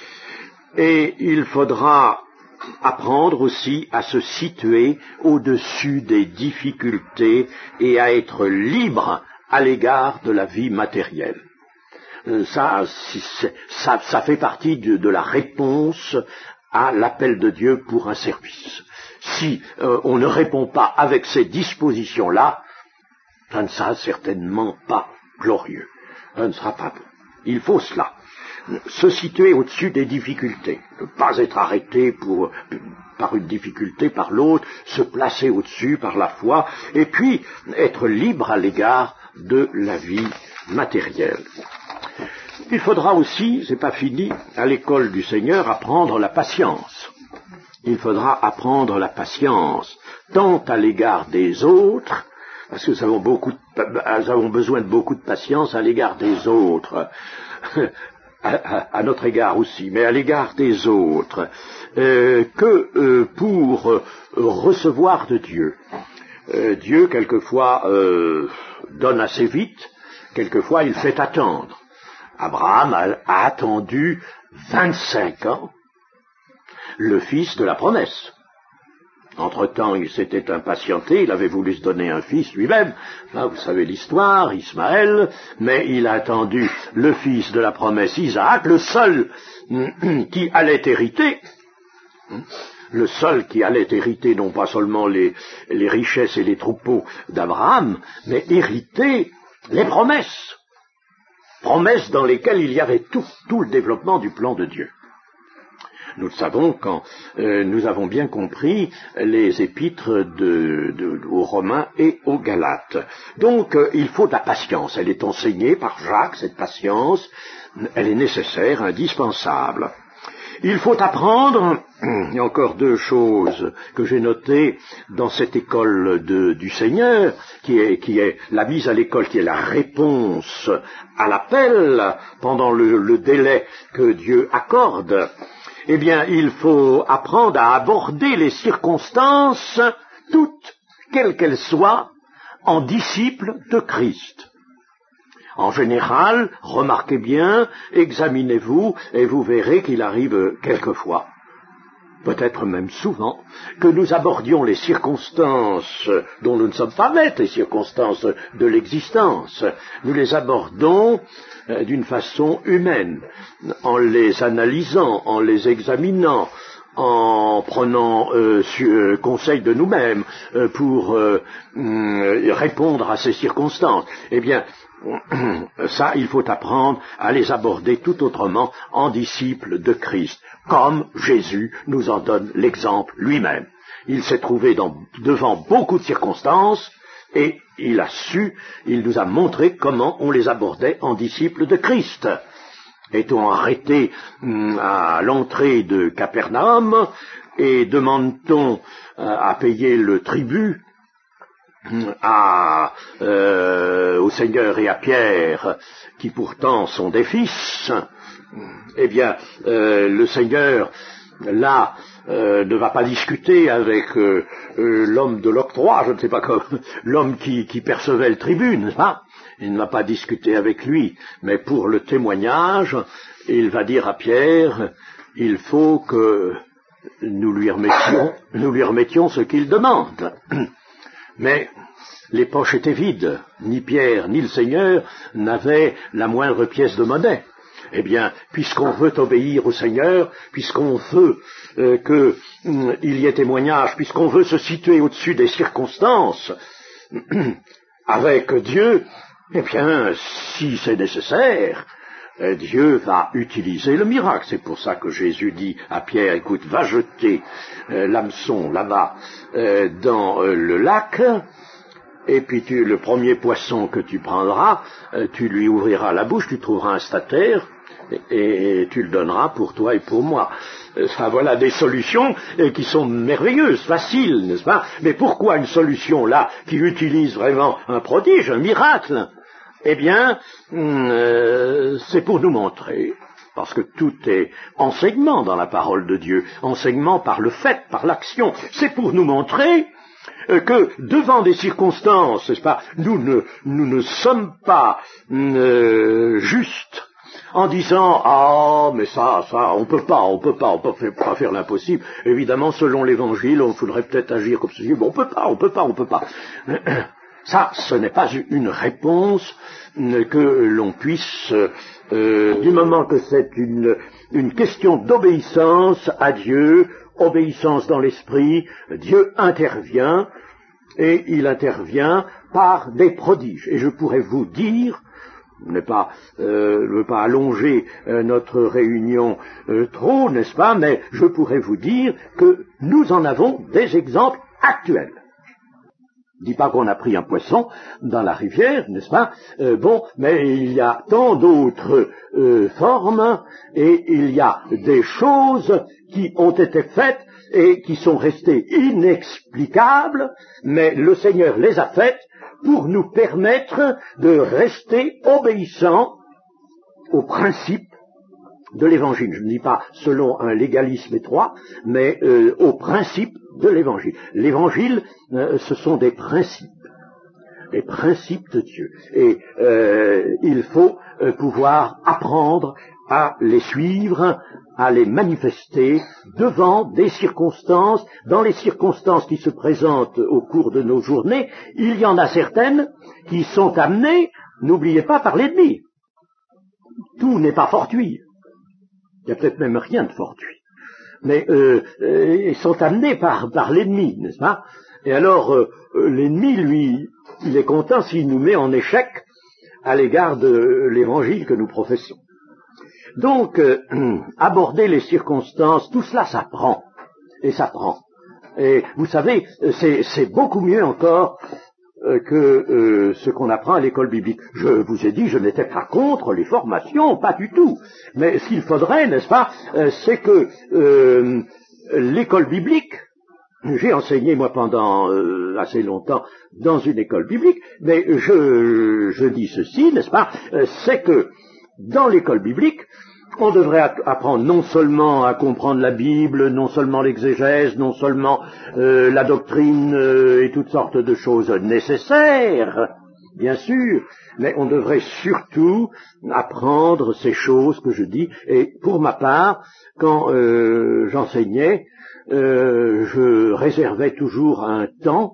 Et il faudra apprendre aussi à se situer au-dessus des difficultés et à être libre à l'égard de la vie matérielle. Ça, ça, ça fait partie de, de la réponse à l'appel de Dieu pour un service. Si euh, on ne répond pas avec ces dispositions-là, ça ne sera certainement pas glorieux. Ça ne sera pas bon. Il faut cela. Se situer au-dessus des difficultés. Ne pas être arrêté pour, par une difficulté, par l'autre, se placer au-dessus par la foi, et puis être libre à l'égard de la vie matérielle. Il faudra aussi, c'est pas fini, à l'école du Seigneur, apprendre la patience. Il faudra apprendre la patience, tant à l'égard des autres, parce que nous avons, beaucoup de, nous avons besoin de beaucoup de patience à l'égard des autres, à, à, à notre égard aussi, mais à l'égard des autres, euh, que euh, pour euh, recevoir de Dieu. Euh, Dieu, quelquefois, euh, donne assez vite, quelquefois il fait attendre. Abraham a, a attendu vingt-cinq ans le fils de la promesse. Entre-temps, il s'était impatienté, il avait voulu se donner un fils lui-même. Là, vous savez l'histoire, Ismaël, mais il a attendu le fils de la promesse, Isaac, le seul qui allait hériter, le seul qui allait hériter non pas seulement les, les richesses et les troupeaux d'Abraham, mais hériter les promesses. Promesses dans lesquelles il y avait tout, tout le développement du plan de Dieu. Nous le savons quand euh, nous avons bien compris les épîtres de, de, aux Romains et aux Galates. Donc euh, il faut de la patience. Elle est enseignée par Jacques, cette patience. Elle est nécessaire, indispensable. Il faut apprendre, il y a encore deux choses que j'ai notées dans cette école de, du Seigneur, qui est, qui est la mise à l'école, qui est la réponse à l'appel pendant le, le délai que Dieu accorde. Eh bien, il faut apprendre à aborder les circonstances, toutes, quelles qu'elles soient, en disciples de Christ. En général, remarquez bien, examinez-vous, et vous verrez qu'il arrive quelquefois, peut-être même souvent, que nous abordions les circonstances dont nous ne sommes pas maîtres, les circonstances de l'existence. Nous les abordons euh, d'une façon humaine, en les analysant, en les examinant, en prenant euh, su, euh, conseil de nous-mêmes euh, pour euh, euh, répondre à ces circonstances. Eh bien, ça, il faut apprendre à les aborder tout autrement en disciples de Christ, comme Jésus nous en donne l'exemple lui-même. Il s'est trouvé dans, devant beaucoup de circonstances et il a su, il nous a montré comment on les abordait en disciples de Christ. Est-on arrêté hum, à l'entrée de Capernaum et demande-t-on euh, à payer le tribut à, euh, au Seigneur et à Pierre, qui pourtant sont des fils, eh bien, euh, le Seigneur, là, euh, ne va pas discuter avec euh, euh, l'homme de l'octroi, je ne sais pas comment, l'homme qui, qui percevait le tribut, n'est-ce pas? Il ne va pas discuter avec lui, mais pour le témoignage, il va dire à Pierre, il faut que nous lui remettions, nous lui remettions ce qu'il demande. Mais les poches étaient vides, ni Pierre ni le Seigneur n'avaient la moindre pièce de monnaie. Eh bien, puisqu'on veut obéir au Seigneur, puisqu'on veut euh, qu'il euh, y ait témoignage, puisqu'on veut se situer au-dessus des circonstances avec Dieu, eh bien, si c'est nécessaire, euh, Dieu va utiliser le miracle. C'est pour ça que Jésus dit à Pierre, écoute, va jeter euh, l'hameçon là-bas euh, dans euh, le lac, et puis tu, le premier poisson que tu prendras, euh, tu lui ouvriras la bouche, tu trouveras un statère, et, et tu le donneras pour toi et pour moi. Euh, ça, voilà des solutions euh, qui sont merveilleuses, faciles, n'est-ce pas? Mais pourquoi une solution là qui utilise vraiment un prodige, un miracle? Eh bien, euh, c'est pour nous montrer, parce que tout est enseignement dans la parole de Dieu, enseignement par le fait, par l'action, c'est pour nous montrer euh, que devant des circonstances, n'est-ce pas, nous ne, nous ne sommes pas euh, justes en disant « Ah, mais ça, ça, on peut pas, on peut pas, on peut pas faire l'impossible. » Évidemment, selon l'Évangile, on faudrait peut-être agir comme ceci, mais on peut pas, on peut pas, on peut pas. Ça, ce n'est pas une réponse que l'on puisse, euh, du moment que c'est une, une question d'obéissance à Dieu, obéissance dans l'esprit, Dieu intervient, et il intervient par des prodiges. Et je pourrais vous dire, je ne pas, euh, veux pas allonger euh, notre réunion euh, trop, n'est-ce pas, mais je pourrais vous dire que nous en avons des exemples actuels. Je ne dis pas qu'on a pris un poisson dans la rivière, n'est-ce pas? euh, Bon, mais il y a tant d'autres euh, formes, et il y a des choses qui ont été faites et qui sont restées inexplicables, mais le Seigneur les a faites pour nous permettre de rester obéissants aux principes de l'Évangile. Je ne dis pas selon un légalisme étroit, mais euh, aux principes de l'Évangile. L'Évangile, euh, ce sont des principes, des principes de Dieu. Et euh, il faut euh, pouvoir apprendre à les suivre, à les manifester devant des circonstances. Dans les circonstances qui se présentent au cours de nos journées, il y en a certaines qui sont amenées, n'oubliez pas, par l'ennemi. Tout n'est pas fortuit. Il n'y a peut-être même rien de fortuit. Mais euh, euh, ils sont amenés par, par l'ennemi, n'est-ce pas? Et alors, euh, l'ennemi, lui, il est content s'il nous met en échec à l'égard de l'évangile que nous professons. Donc, euh, aborder les circonstances, tout cela s'apprend, et s'apprend. Et vous savez, c'est, c'est beaucoup mieux encore euh, que euh, ce qu'on apprend à l'école biblique. Je vous ai dit, je n'étais pas contre les formations, pas du tout. Mais ce qu'il faudrait, n'est-ce pas, euh, c'est que euh, l'école biblique, j'ai enseigné moi pendant euh, assez longtemps dans une école biblique, mais je, je dis ceci, n'est-ce pas, euh, c'est que dans l'école biblique, on devrait apprendre non seulement à comprendre la Bible, non seulement l'exégèse, non seulement euh, la doctrine euh, et toutes sortes de choses nécessaires, bien sûr, mais on devrait surtout apprendre ces choses que je dis. Et pour ma part, quand euh, j'enseignais, euh, je réservais toujours un temps.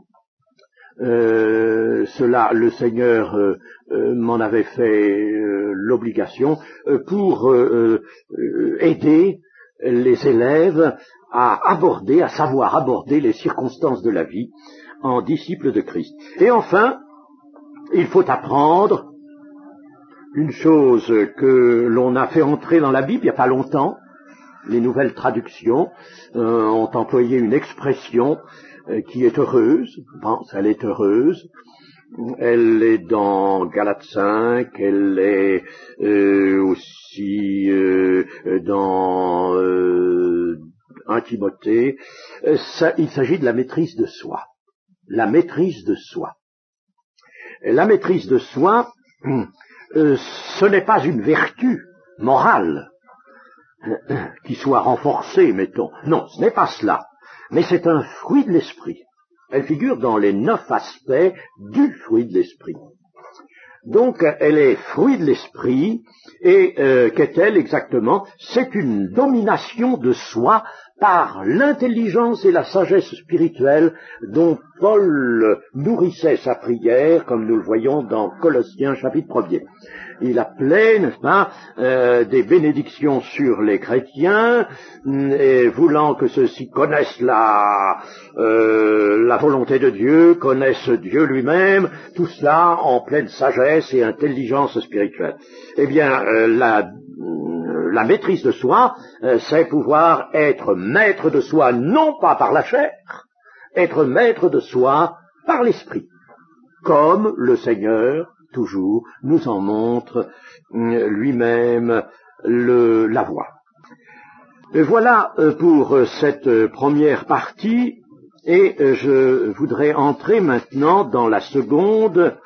Euh, cela, le Seigneur euh, euh, m'en avait fait euh, l'obligation euh, pour euh, euh, aider les élèves à aborder, à savoir aborder les circonstances de la vie en disciples de Christ. Et enfin, il faut apprendre une chose que l'on a fait entrer dans la Bible il n'y a pas longtemps. Les nouvelles traductions euh, ont employé une expression euh, qui est heureuse. Je pense qu'elle est heureuse. Elle est dans Galates cinq, elle est euh, aussi euh, dans euh, un Timothée. Euh, ça, il s'agit de la maîtrise de soi. La maîtrise de soi. La maîtrise de soi, euh, ce n'est pas une vertu morale qui soit renforcée, mettons. Non, ce n'est pas cela. Mais c'est un fruit de l'esprit. Elle figure dans les neuf aspects du fruit de l'esprit. Donc, elle est fruit de l'esprit, et euh, qu'est-elle exactement? C'est une domination de soi par l'intelligence et la sagesse spirituelle dont Paul nourrissait sa prière, comme nous le voyons dans Colossiens chapitre premier. Il appelait, n'est-ce pas, euh, des bénédictions sur les chrétiens, et voulant que ceux-ci connaissent la, euh, la volonté de Dieu, connaissent Dieu lui-même, tout cela en pleine sagesse et intelligence spirituelle. Eh bien, euh, la, la maîtrise de soi, euh, c'est pouvoir être maître de soi, non pas par la chair, être maître de soi par l'esprit, comme le Seigneur toujours nous en montre euh, lui-même le, la voie. Et voilà euh, pour cette euh, première partie, et euh, je voudrais entrer maintenant dans la seconde,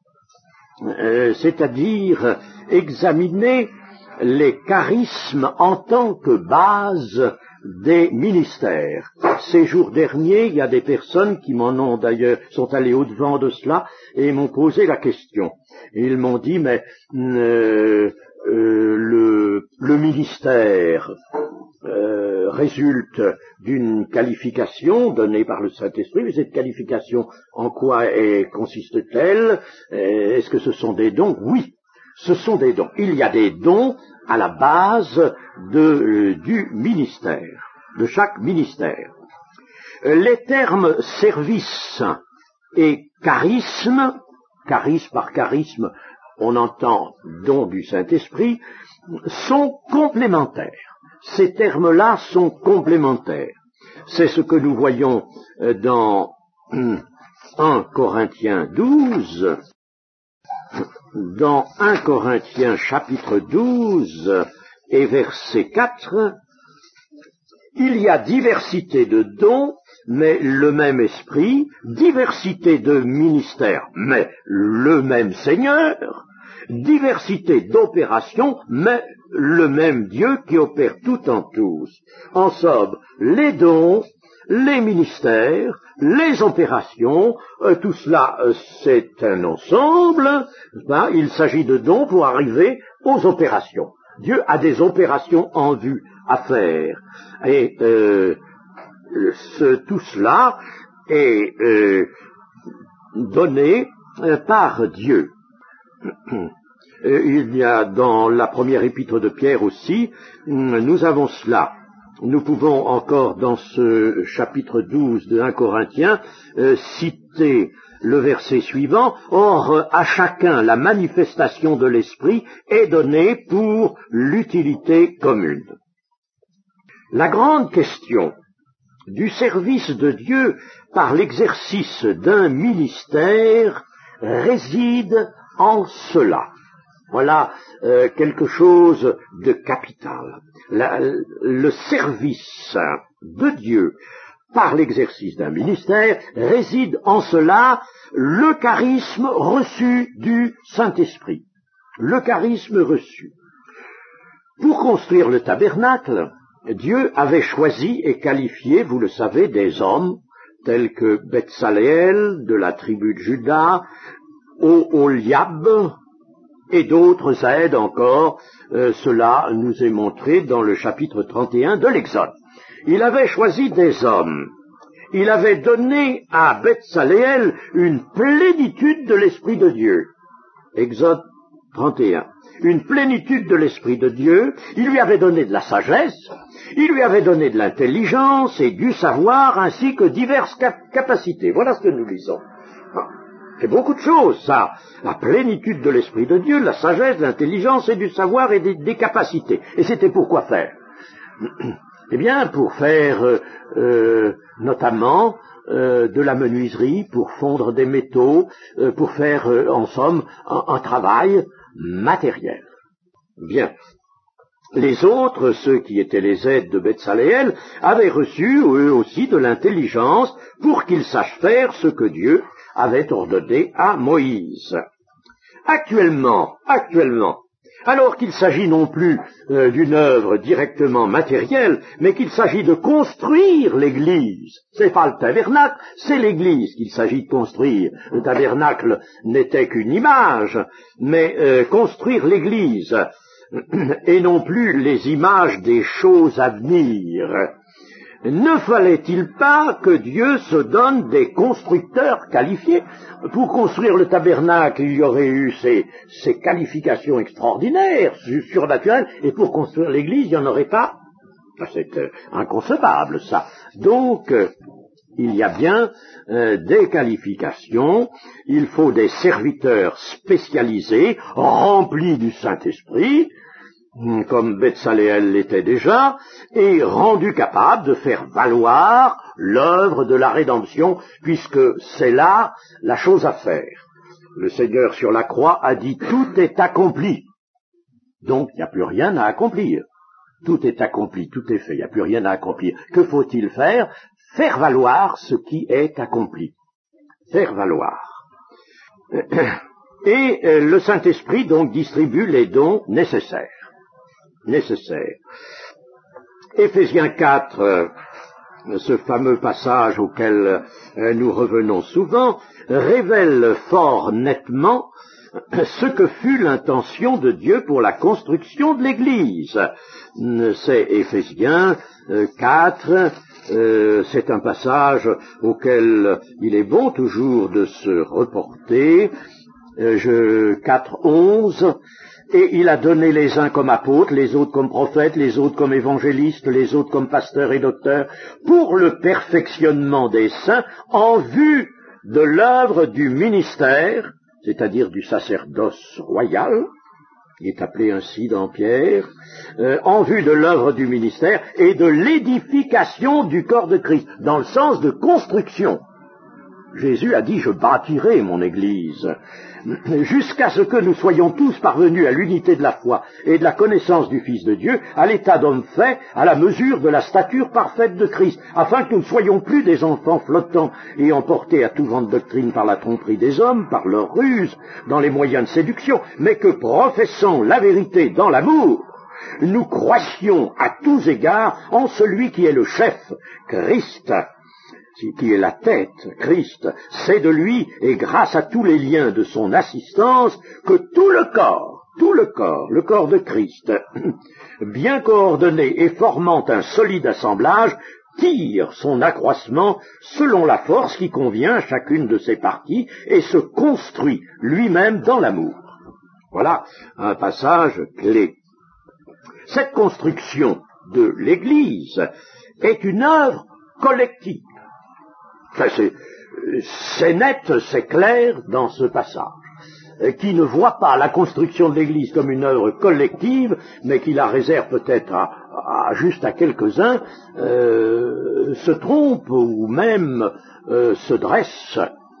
euh, c'est-à-dire examiner les charismes en tant que base des ministères. Ces jours derniers, il y a des personnes qui m'en ont d'ailleurs, sont allées au-devant de cela et m'ont posé la question. Ils m'ont dit, mais euh, euh, le, le ministère euh, résulte d'une qualification donnée par le Saint-Esprit, mais cette qualification, en quoi consiste-t-elle? Est-ce que ce sont des dons? Oui, ce sont des dons. Il y a des dons à la base de, euh, du ministère, de chaque ministère. Les termes service et charisme, charisme par charisme, on entend don du Saint-Esprit, sont complémentaires. Ces termes-là sont complémentaires. C'est ce que nous voyons dans un Corinthiens douze, dans un Corinthiens chapitre douze et verset quatre, il y a diversité de dons, mais le même esprit, diversité de ministères, mais le même Seigneur, diversité d'opérations, mais le même Dieu qui opère tout en tous. En somme, les dons, les ministères, les opérations, euh, tout cela euh, c'est un ensemble, hein, il s'agit de dons pour arriver aux opérations. Dieu a des opérations en vue à faire, et euh, ce, tout cela est euh, donné euh, par Dieu. Il y a dans la première épître de Pierre aussi, nous avons cela. Nous pouvons encore dans ce chapitre douze de un Corinthiens euh, citer le verset suivant. Or, à chacun la manifestation de l'Esprit est donnée pour l'utilité commune. La grande question du service de Dieu par l'exercice d'un ministère réside en cela. Voilà euh, quelque chose de capital. La, le service de Dieu par l'exercice d'un ministère réside en cela le charisme reçu du Saint-Esprit. Le charisme reçu. Pour construire le tabernacle, Dieu avait choisi et qualifié, vous le savez, des hommes tels que Betsaleel de la tribu de Juda, Oholiab et d'autres aides encore. Euh, cela nous est montré dans le chapitre trente et un de l'Exode. Il avait choisi des hommes. Il avait donné à Betsaléel une plénitude de l'Esprit de Dieu. Exode trente et un. Une plénitude de l'Esprit de Dieu. Il lui avait donné de la sagesse, il lui avait donné de l'intelligence et du savoir, ainsi que diverses cap- capacités. Voilà ce que nous lisons. C'est beaucoup de choses, ça. La plénitude de l'Esprit de Dieu, la sagesse, l'intelligence et du savoir et des, des capacités. Et c'était pour quoi faire? Eh bien, pour faire euh, euh, notamment euh, de la menuiserie, pour fondre des métaux, euh, pour faire, euh, en somme, un, un travail matériel. Bien. Les autres, ceux qui étaient les aides de Betsaléel, avaient reçu, eux aussi, de l'intelligence pour qu'ils sachent faire ce que Dieu avait ordonné à Moïse. Actuellement, actuellement, alors qu'il s'agit non plus euh, d'une œuvre directement matérielle, mais qu'il s'agit de construire l'Église. C'est pas le tabernacle, c'est l'Église qu'il s'agit de construire. Le tabernacle n'était qu'une image, mais euh, construire l'Église, et non plus les images des choses à venir. Ne fallait-il pas que Dieu se donne des constructeurs qualifiés? Pour construire le tabernacle, il y aurait eu ces, ces qualifications extraordinaires, surnaturelles, et pour construire l'Église, il n'y en aurait pas. C'est euh, inconcevable, ça. Donc, euh, il y a bien euh, des qualifications, il faut des serviteurs spécialisés, remplis du Saint-Esprit, comme Betsaléel l'était déjà, et rendu capable de faire valoir l'œuvre de la rédemption, puisque c'est là la chose à faire. Le Seigneur sur la croix a dit « Tout est accompli ». Donc, il n'y a plus rien à accomplir. Tout est accompli, tout est fait, il n'y a plus rien à accomplir. Que faut-il faire? Faire valoir ce qui est accompli. Faire valoir. Et euh, le Saint-Esprit, donc, distribue les dons nécessaires. nécessaire. Éphésiens quatre, euh, ce fameux passage auquel euh, nous revenons souvent, révèle fort nettement ce que fut l'intention de Dieu pour la construction de l'Église. C'est Éphésiens euh, quatre, euh, c'est un passage auquel il est bon toujours de se reporter. Euh, je, quatre, onze, et il a donné les uns comme apôtres, les autres comme prophètes, les autres comme évangélistes, les autres comme pasteurs et docteurs, pour le perfectionnement des saints, en vue de l'œuvre du ministère, c'est-à-dire du sacerdoce royal, il est appelé ainsi dans Pierre, euh, en vue de l'œuvre du ministère et de l'édification du corps de Christ, dans le sens de construction. Jésus a dit « Je bâtirai mon Église » jusqu'à ce que nous soyons tous parvenus à l'unité de la foi et de la connaissance du Fils de Dieu, à l'état d'homme fait, à la mesure de la stature parfaite de Christ, afin que nous ne soyons plus des enfants flottants et emportés à tout vent de doctrine par la tromperie des hommes, par leur ruse, dans les moyens de séduction, mais que, professant la vérité dans l'amour, nous croissions à tous égards en celui qui est le chef, Christ, qui est la tête, Christ. C'est de lui, et grâce à tous les liens de son assistance, que tout le corps, tout le corps, le corps de Christ, bien coordonné et formant un solide assemblage, tire son accroissement selon la force qui convient à chacune de ses parties et se construit lui-même dans l'amour. Voilà un passage clé. Cette construction de l'Église est une œuvre collective. Enfin, c'est, c'est net, c'est clair dans ce passage, qui ne voit pas la construction de l'Église comme une œuvre collective, mais qui la réserve peut-être à, à juste à quelques-uns, euh, se trompe ou même euh, se dresse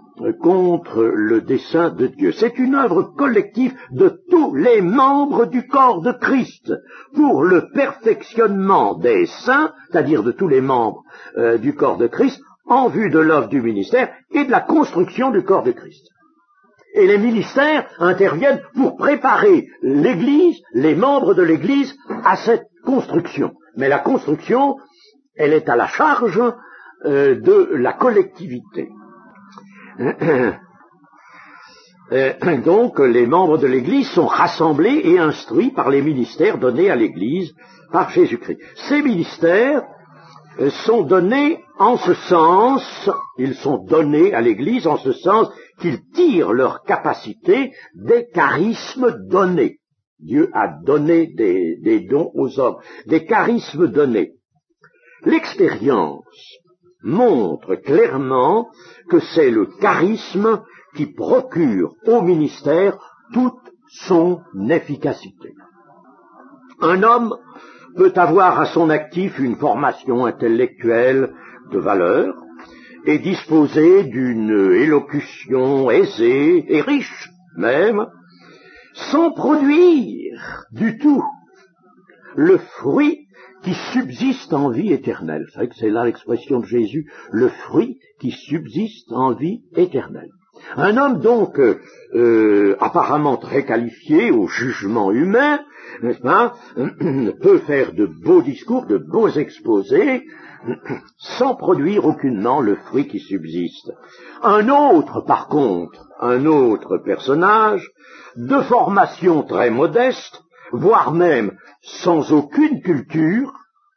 contre le dessein de Dieu. C'est une œuvre collective de tous les membres du corps de Christ pour le perfectionnement des saints, c'est-à-dire de tous les membres euh, du corps de Christ, en vue de l'œuvre du ministère et de la construction du corps de Christ. Et les ministères interviennent pour préparer l'Église, les membres de l'Église, à cette construction. Mais la construction, elle est à la charge euh, de la collectivité. Euh, donc, les membres de l'Église sont rassemblés et instruits par les ministères donnés à l'Église par Jésus-Christ. Ces ministères euh, sont donnés en ce sens, ils sont donnés à l'Église en ce sens qu'ils tirent leur capacité des charismes donnés. Dieu a donné des, des dons aux hommes, des charismes donnés. L'expérience montre clairement que c'est le charisme qui procure au ministère toute son efficacité. Un homme peut avoir à son actif une formation intellectuelle de valeur et disposer d'une élocution aisée et riche même, sans produire du tout le fruit qui subsiste en vie éternelle. Vous savez que c'est là l'expression de Jésus, le fruit qui subsiste en vie éternelle. Un homme donc euh, apparemment très qualifié au jugement humain, n'est-ce pas, peut faire de beaux discours, de beaux exposés, sans produire aucunement le fruit qui subsiste. Un autre, par contre, un autre personnage, de formation très modeste, voire même sans aucune culture,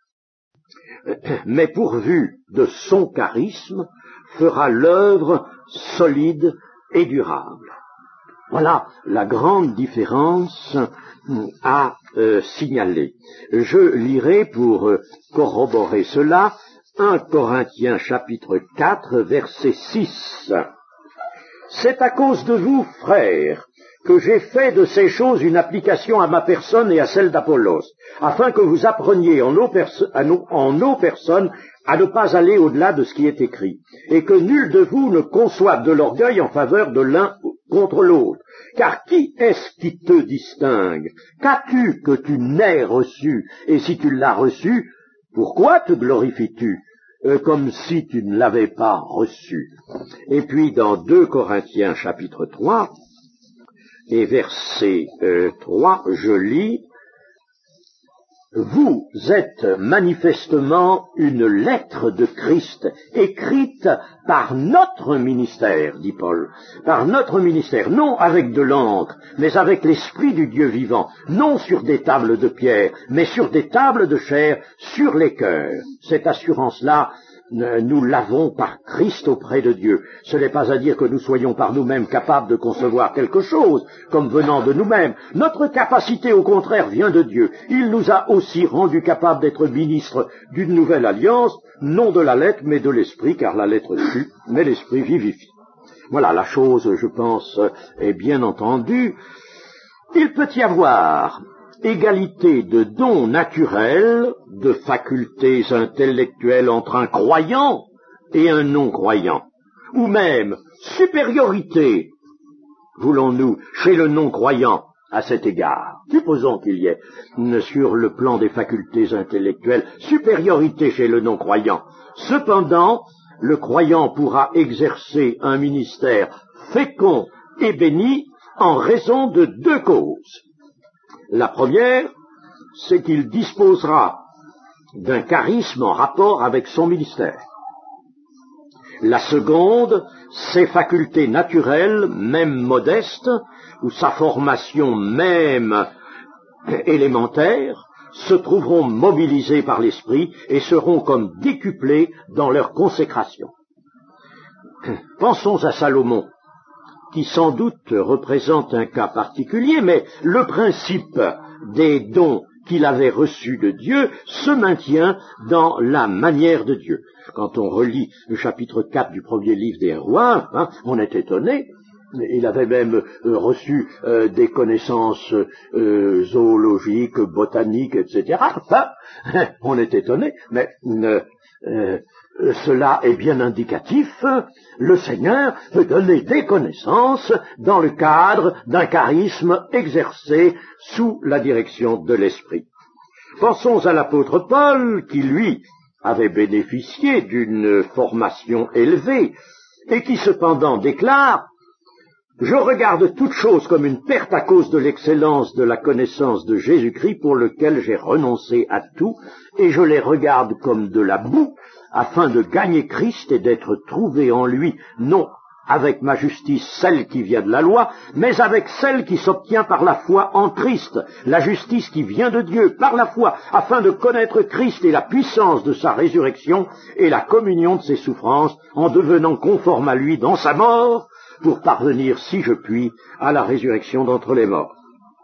mais pourvu de son charisme, fera l'œuvre solide et durable. Voilà la grande différence à euh, signaler. Je lirai pour euh, corroborer cela un Corinthiens chapitre quatre verset six. C'est à cause de vous, frères, que j'ai fait de ces choses une application à ma personne et à celle d'Apollos, afin que vous appreniez en nos, perso- à nos, en nos personnes à ne pas aller au-delà de ce qui est écrit, et que nul de vous ne conçoive de l'orgueil en faveur de l'un contre l'autre. Car qui est-ce qui te distingue? Qu'as-tu que tu n'aies reçu? Et si tu l'as reçu, pourquoi te glorifies-tu euh, comme si tu ne l'avais pas reçu? Et puis dans deux Corinthiens chapitre trois, et verset euh, trois, je lis, « Vous êtes manifestement une lettre de Christ, écrite par notre ministère, dit Paul, par notre ministère, non avec de l'encre, mais avec l'Esprit du Dieu vivant, non sur des tables de pierre, mais sur des tables de chair, sur les cœurs. » Cette assurance-là, nous l'avons par Christ auprès de Dieu. Ce n'est pas à dire que nous soyons par nous-mêmes capables de concevoir quelque chose comme venant de nous-mêmes. Notre capacité, au contraire, vient de Dieu. Il nous a aussi rendus capables d'être ministres d'une nouvelle alliance, non de la lettre, mais de l'esprit, car la lettre tue, mais l'esprit vivifie. Voilà, la chose, je pense, est bien entendue. Il peut y avoir égalité de dons naturels, de facultés intellectuelles entre un croyant et un non-croyant, ou même supériorité, voulons-nous, chez le non-croyant à cet égard. Supposons qu'il y ait, sur le plan des facultés intellectuelles, supériorité chez le non-croyant. Cependant, le croyant pourra exercer un ministère fécond et béni en raison de deux causes. La première, c'est qu'il disposera d'un charisme en rapport avec son ministère. La seconde, ses facultés naturelles, même modestes, ou sa formation même élémentaire, se trouveront mobilisées par l'esprit et seront comme décuplées dans leur consécration. Pensons à Salomon, qui sans doute représente un cas particulier, mais le principe des dons qu'il avait reçus de Dieu se maintient dans la manière de Dieu. Quand on relit le chapitre quatre du premier livre des Rois, hein, on est étonné. Il avait même euh, reçu euh, des connaissances euh, zoologiques, botaniques, et cetera. Enfin, on est étonné, mais euh, euh, cela est bien indicatif. Le Seigneur peut donner des connaissances dans le cadre d'un charisme exercé sous la direction de l'Esprit. Pensons à l'apôtre Paul, qui, lui, avait bénéficié d'une formation élevée et qui cependant déclare « Je regarde toute chose comme une perte à cause de l'excellence de la connaissance de Jésus-Christ pour lequel j'ai renoncé à tout, et je les regarde comme de la boue, afin de gagner Christ et d'être trouvé en lui, non avec ma justice celle qui vient de la loi, mais avec celle qui s'obtient par la foi en Christ, la justice qui vient de Dieu par la foi, afin de connaître Christ et la puissance de sa résurrection et la communion de ses souffrances, en devenant conforme à lui dans sa mort, pour parvenir, si je puis, à la résurrection d'entre les morts.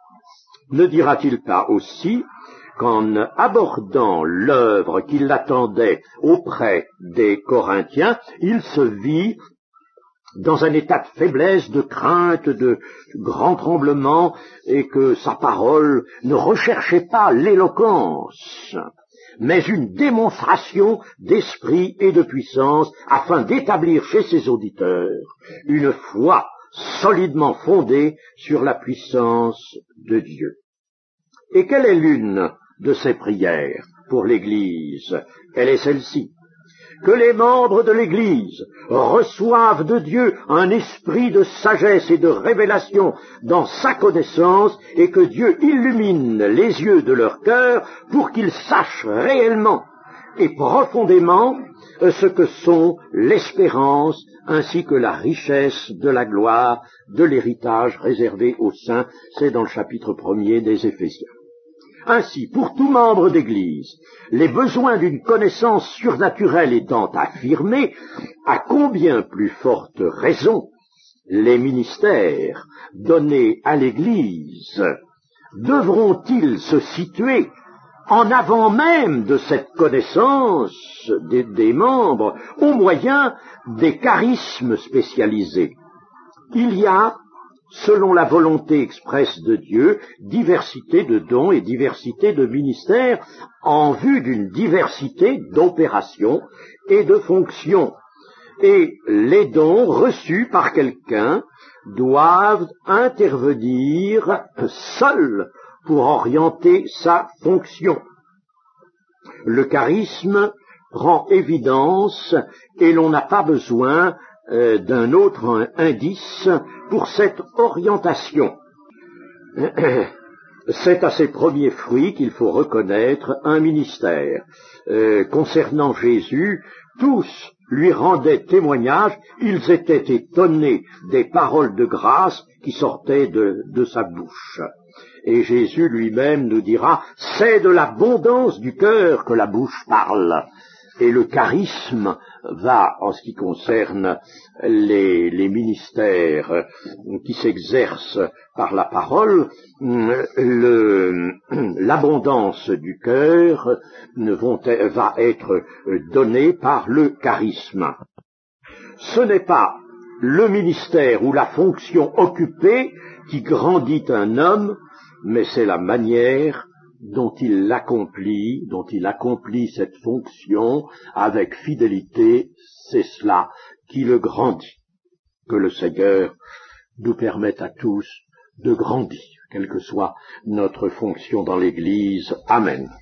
Ne dira-t-il pas aussi qu'en abordant l'œuvre qui l'attendait auprès des Corinthiens, il se vit dans un état de faiblesse, de crainte, de grand tremblement, et que sa parole ne recherchait pas l'éloquence, mais une démonstration d'esprit et de puissance, afin d'établir chez ses auditeurs une foi solidement fondée sur la puissance de Dieu. Et quelle est l'une de ces prières pour l'Église? Elle est celle-ci: que les membres de l'Église reçoivent de Dieu un esprit de sagesse et de révélation dans sa connaissance, et que Dieu illumine les yeux de leur cœur pour qu'ils sachent réellement et profondément ce que sont l'espérance ainsi que la richesse de la gloire de l'héritage réservé aux saints. C'est dans le chapitre premier des Éphésiens. Ainsi, pour tout membre d'Église, les besoins d'une connaissance surnaturelle étant affirmés, à combien plus forte raison les ministères donnés à l'Église devront-ils se situer en avant même de cette connaissance des, des membres, au moyen des charismes spécialisés. Il y a, selon la volonté expresse de Dieu, diversité de dons et diversité de ministères en vue d'une diversité d'opérations et de fonctions. Et les dons reçus par quelqu'un doivent intervenir seuls pour orienter sa fonction. Le charisme prend évidence et l'on n'a pas besoin euh, d'un autre indice pour cette orientation. C'est à ses premiers fruits qu'il faut reconnaître un ministère. Euh, concernant Jésus, tous lui rendaient témoignage, ils étaient étonnés des paroles de grâce qui sortaient de, de sa bouche. Et Jésus lui-même nous dira, c'est de l'abondance du cœur que la bouche parle. Et le charisme va, en ce qui concerne les, les ministères qui s'exercent par la parole, le, l'abondance du cœur vont, va être donnée par le charisme. Ce n'est pas le ministère ou la fonction occupée qui grandit un homme, mais c'est la manière dont il l'accomplit, dont il accomplit cette fonction avec fidélité, c'est cela qui le grandit. Que le Seigneur nous permette à tous de grandir, quelle que soit notre fonction dans l'Église. Amen.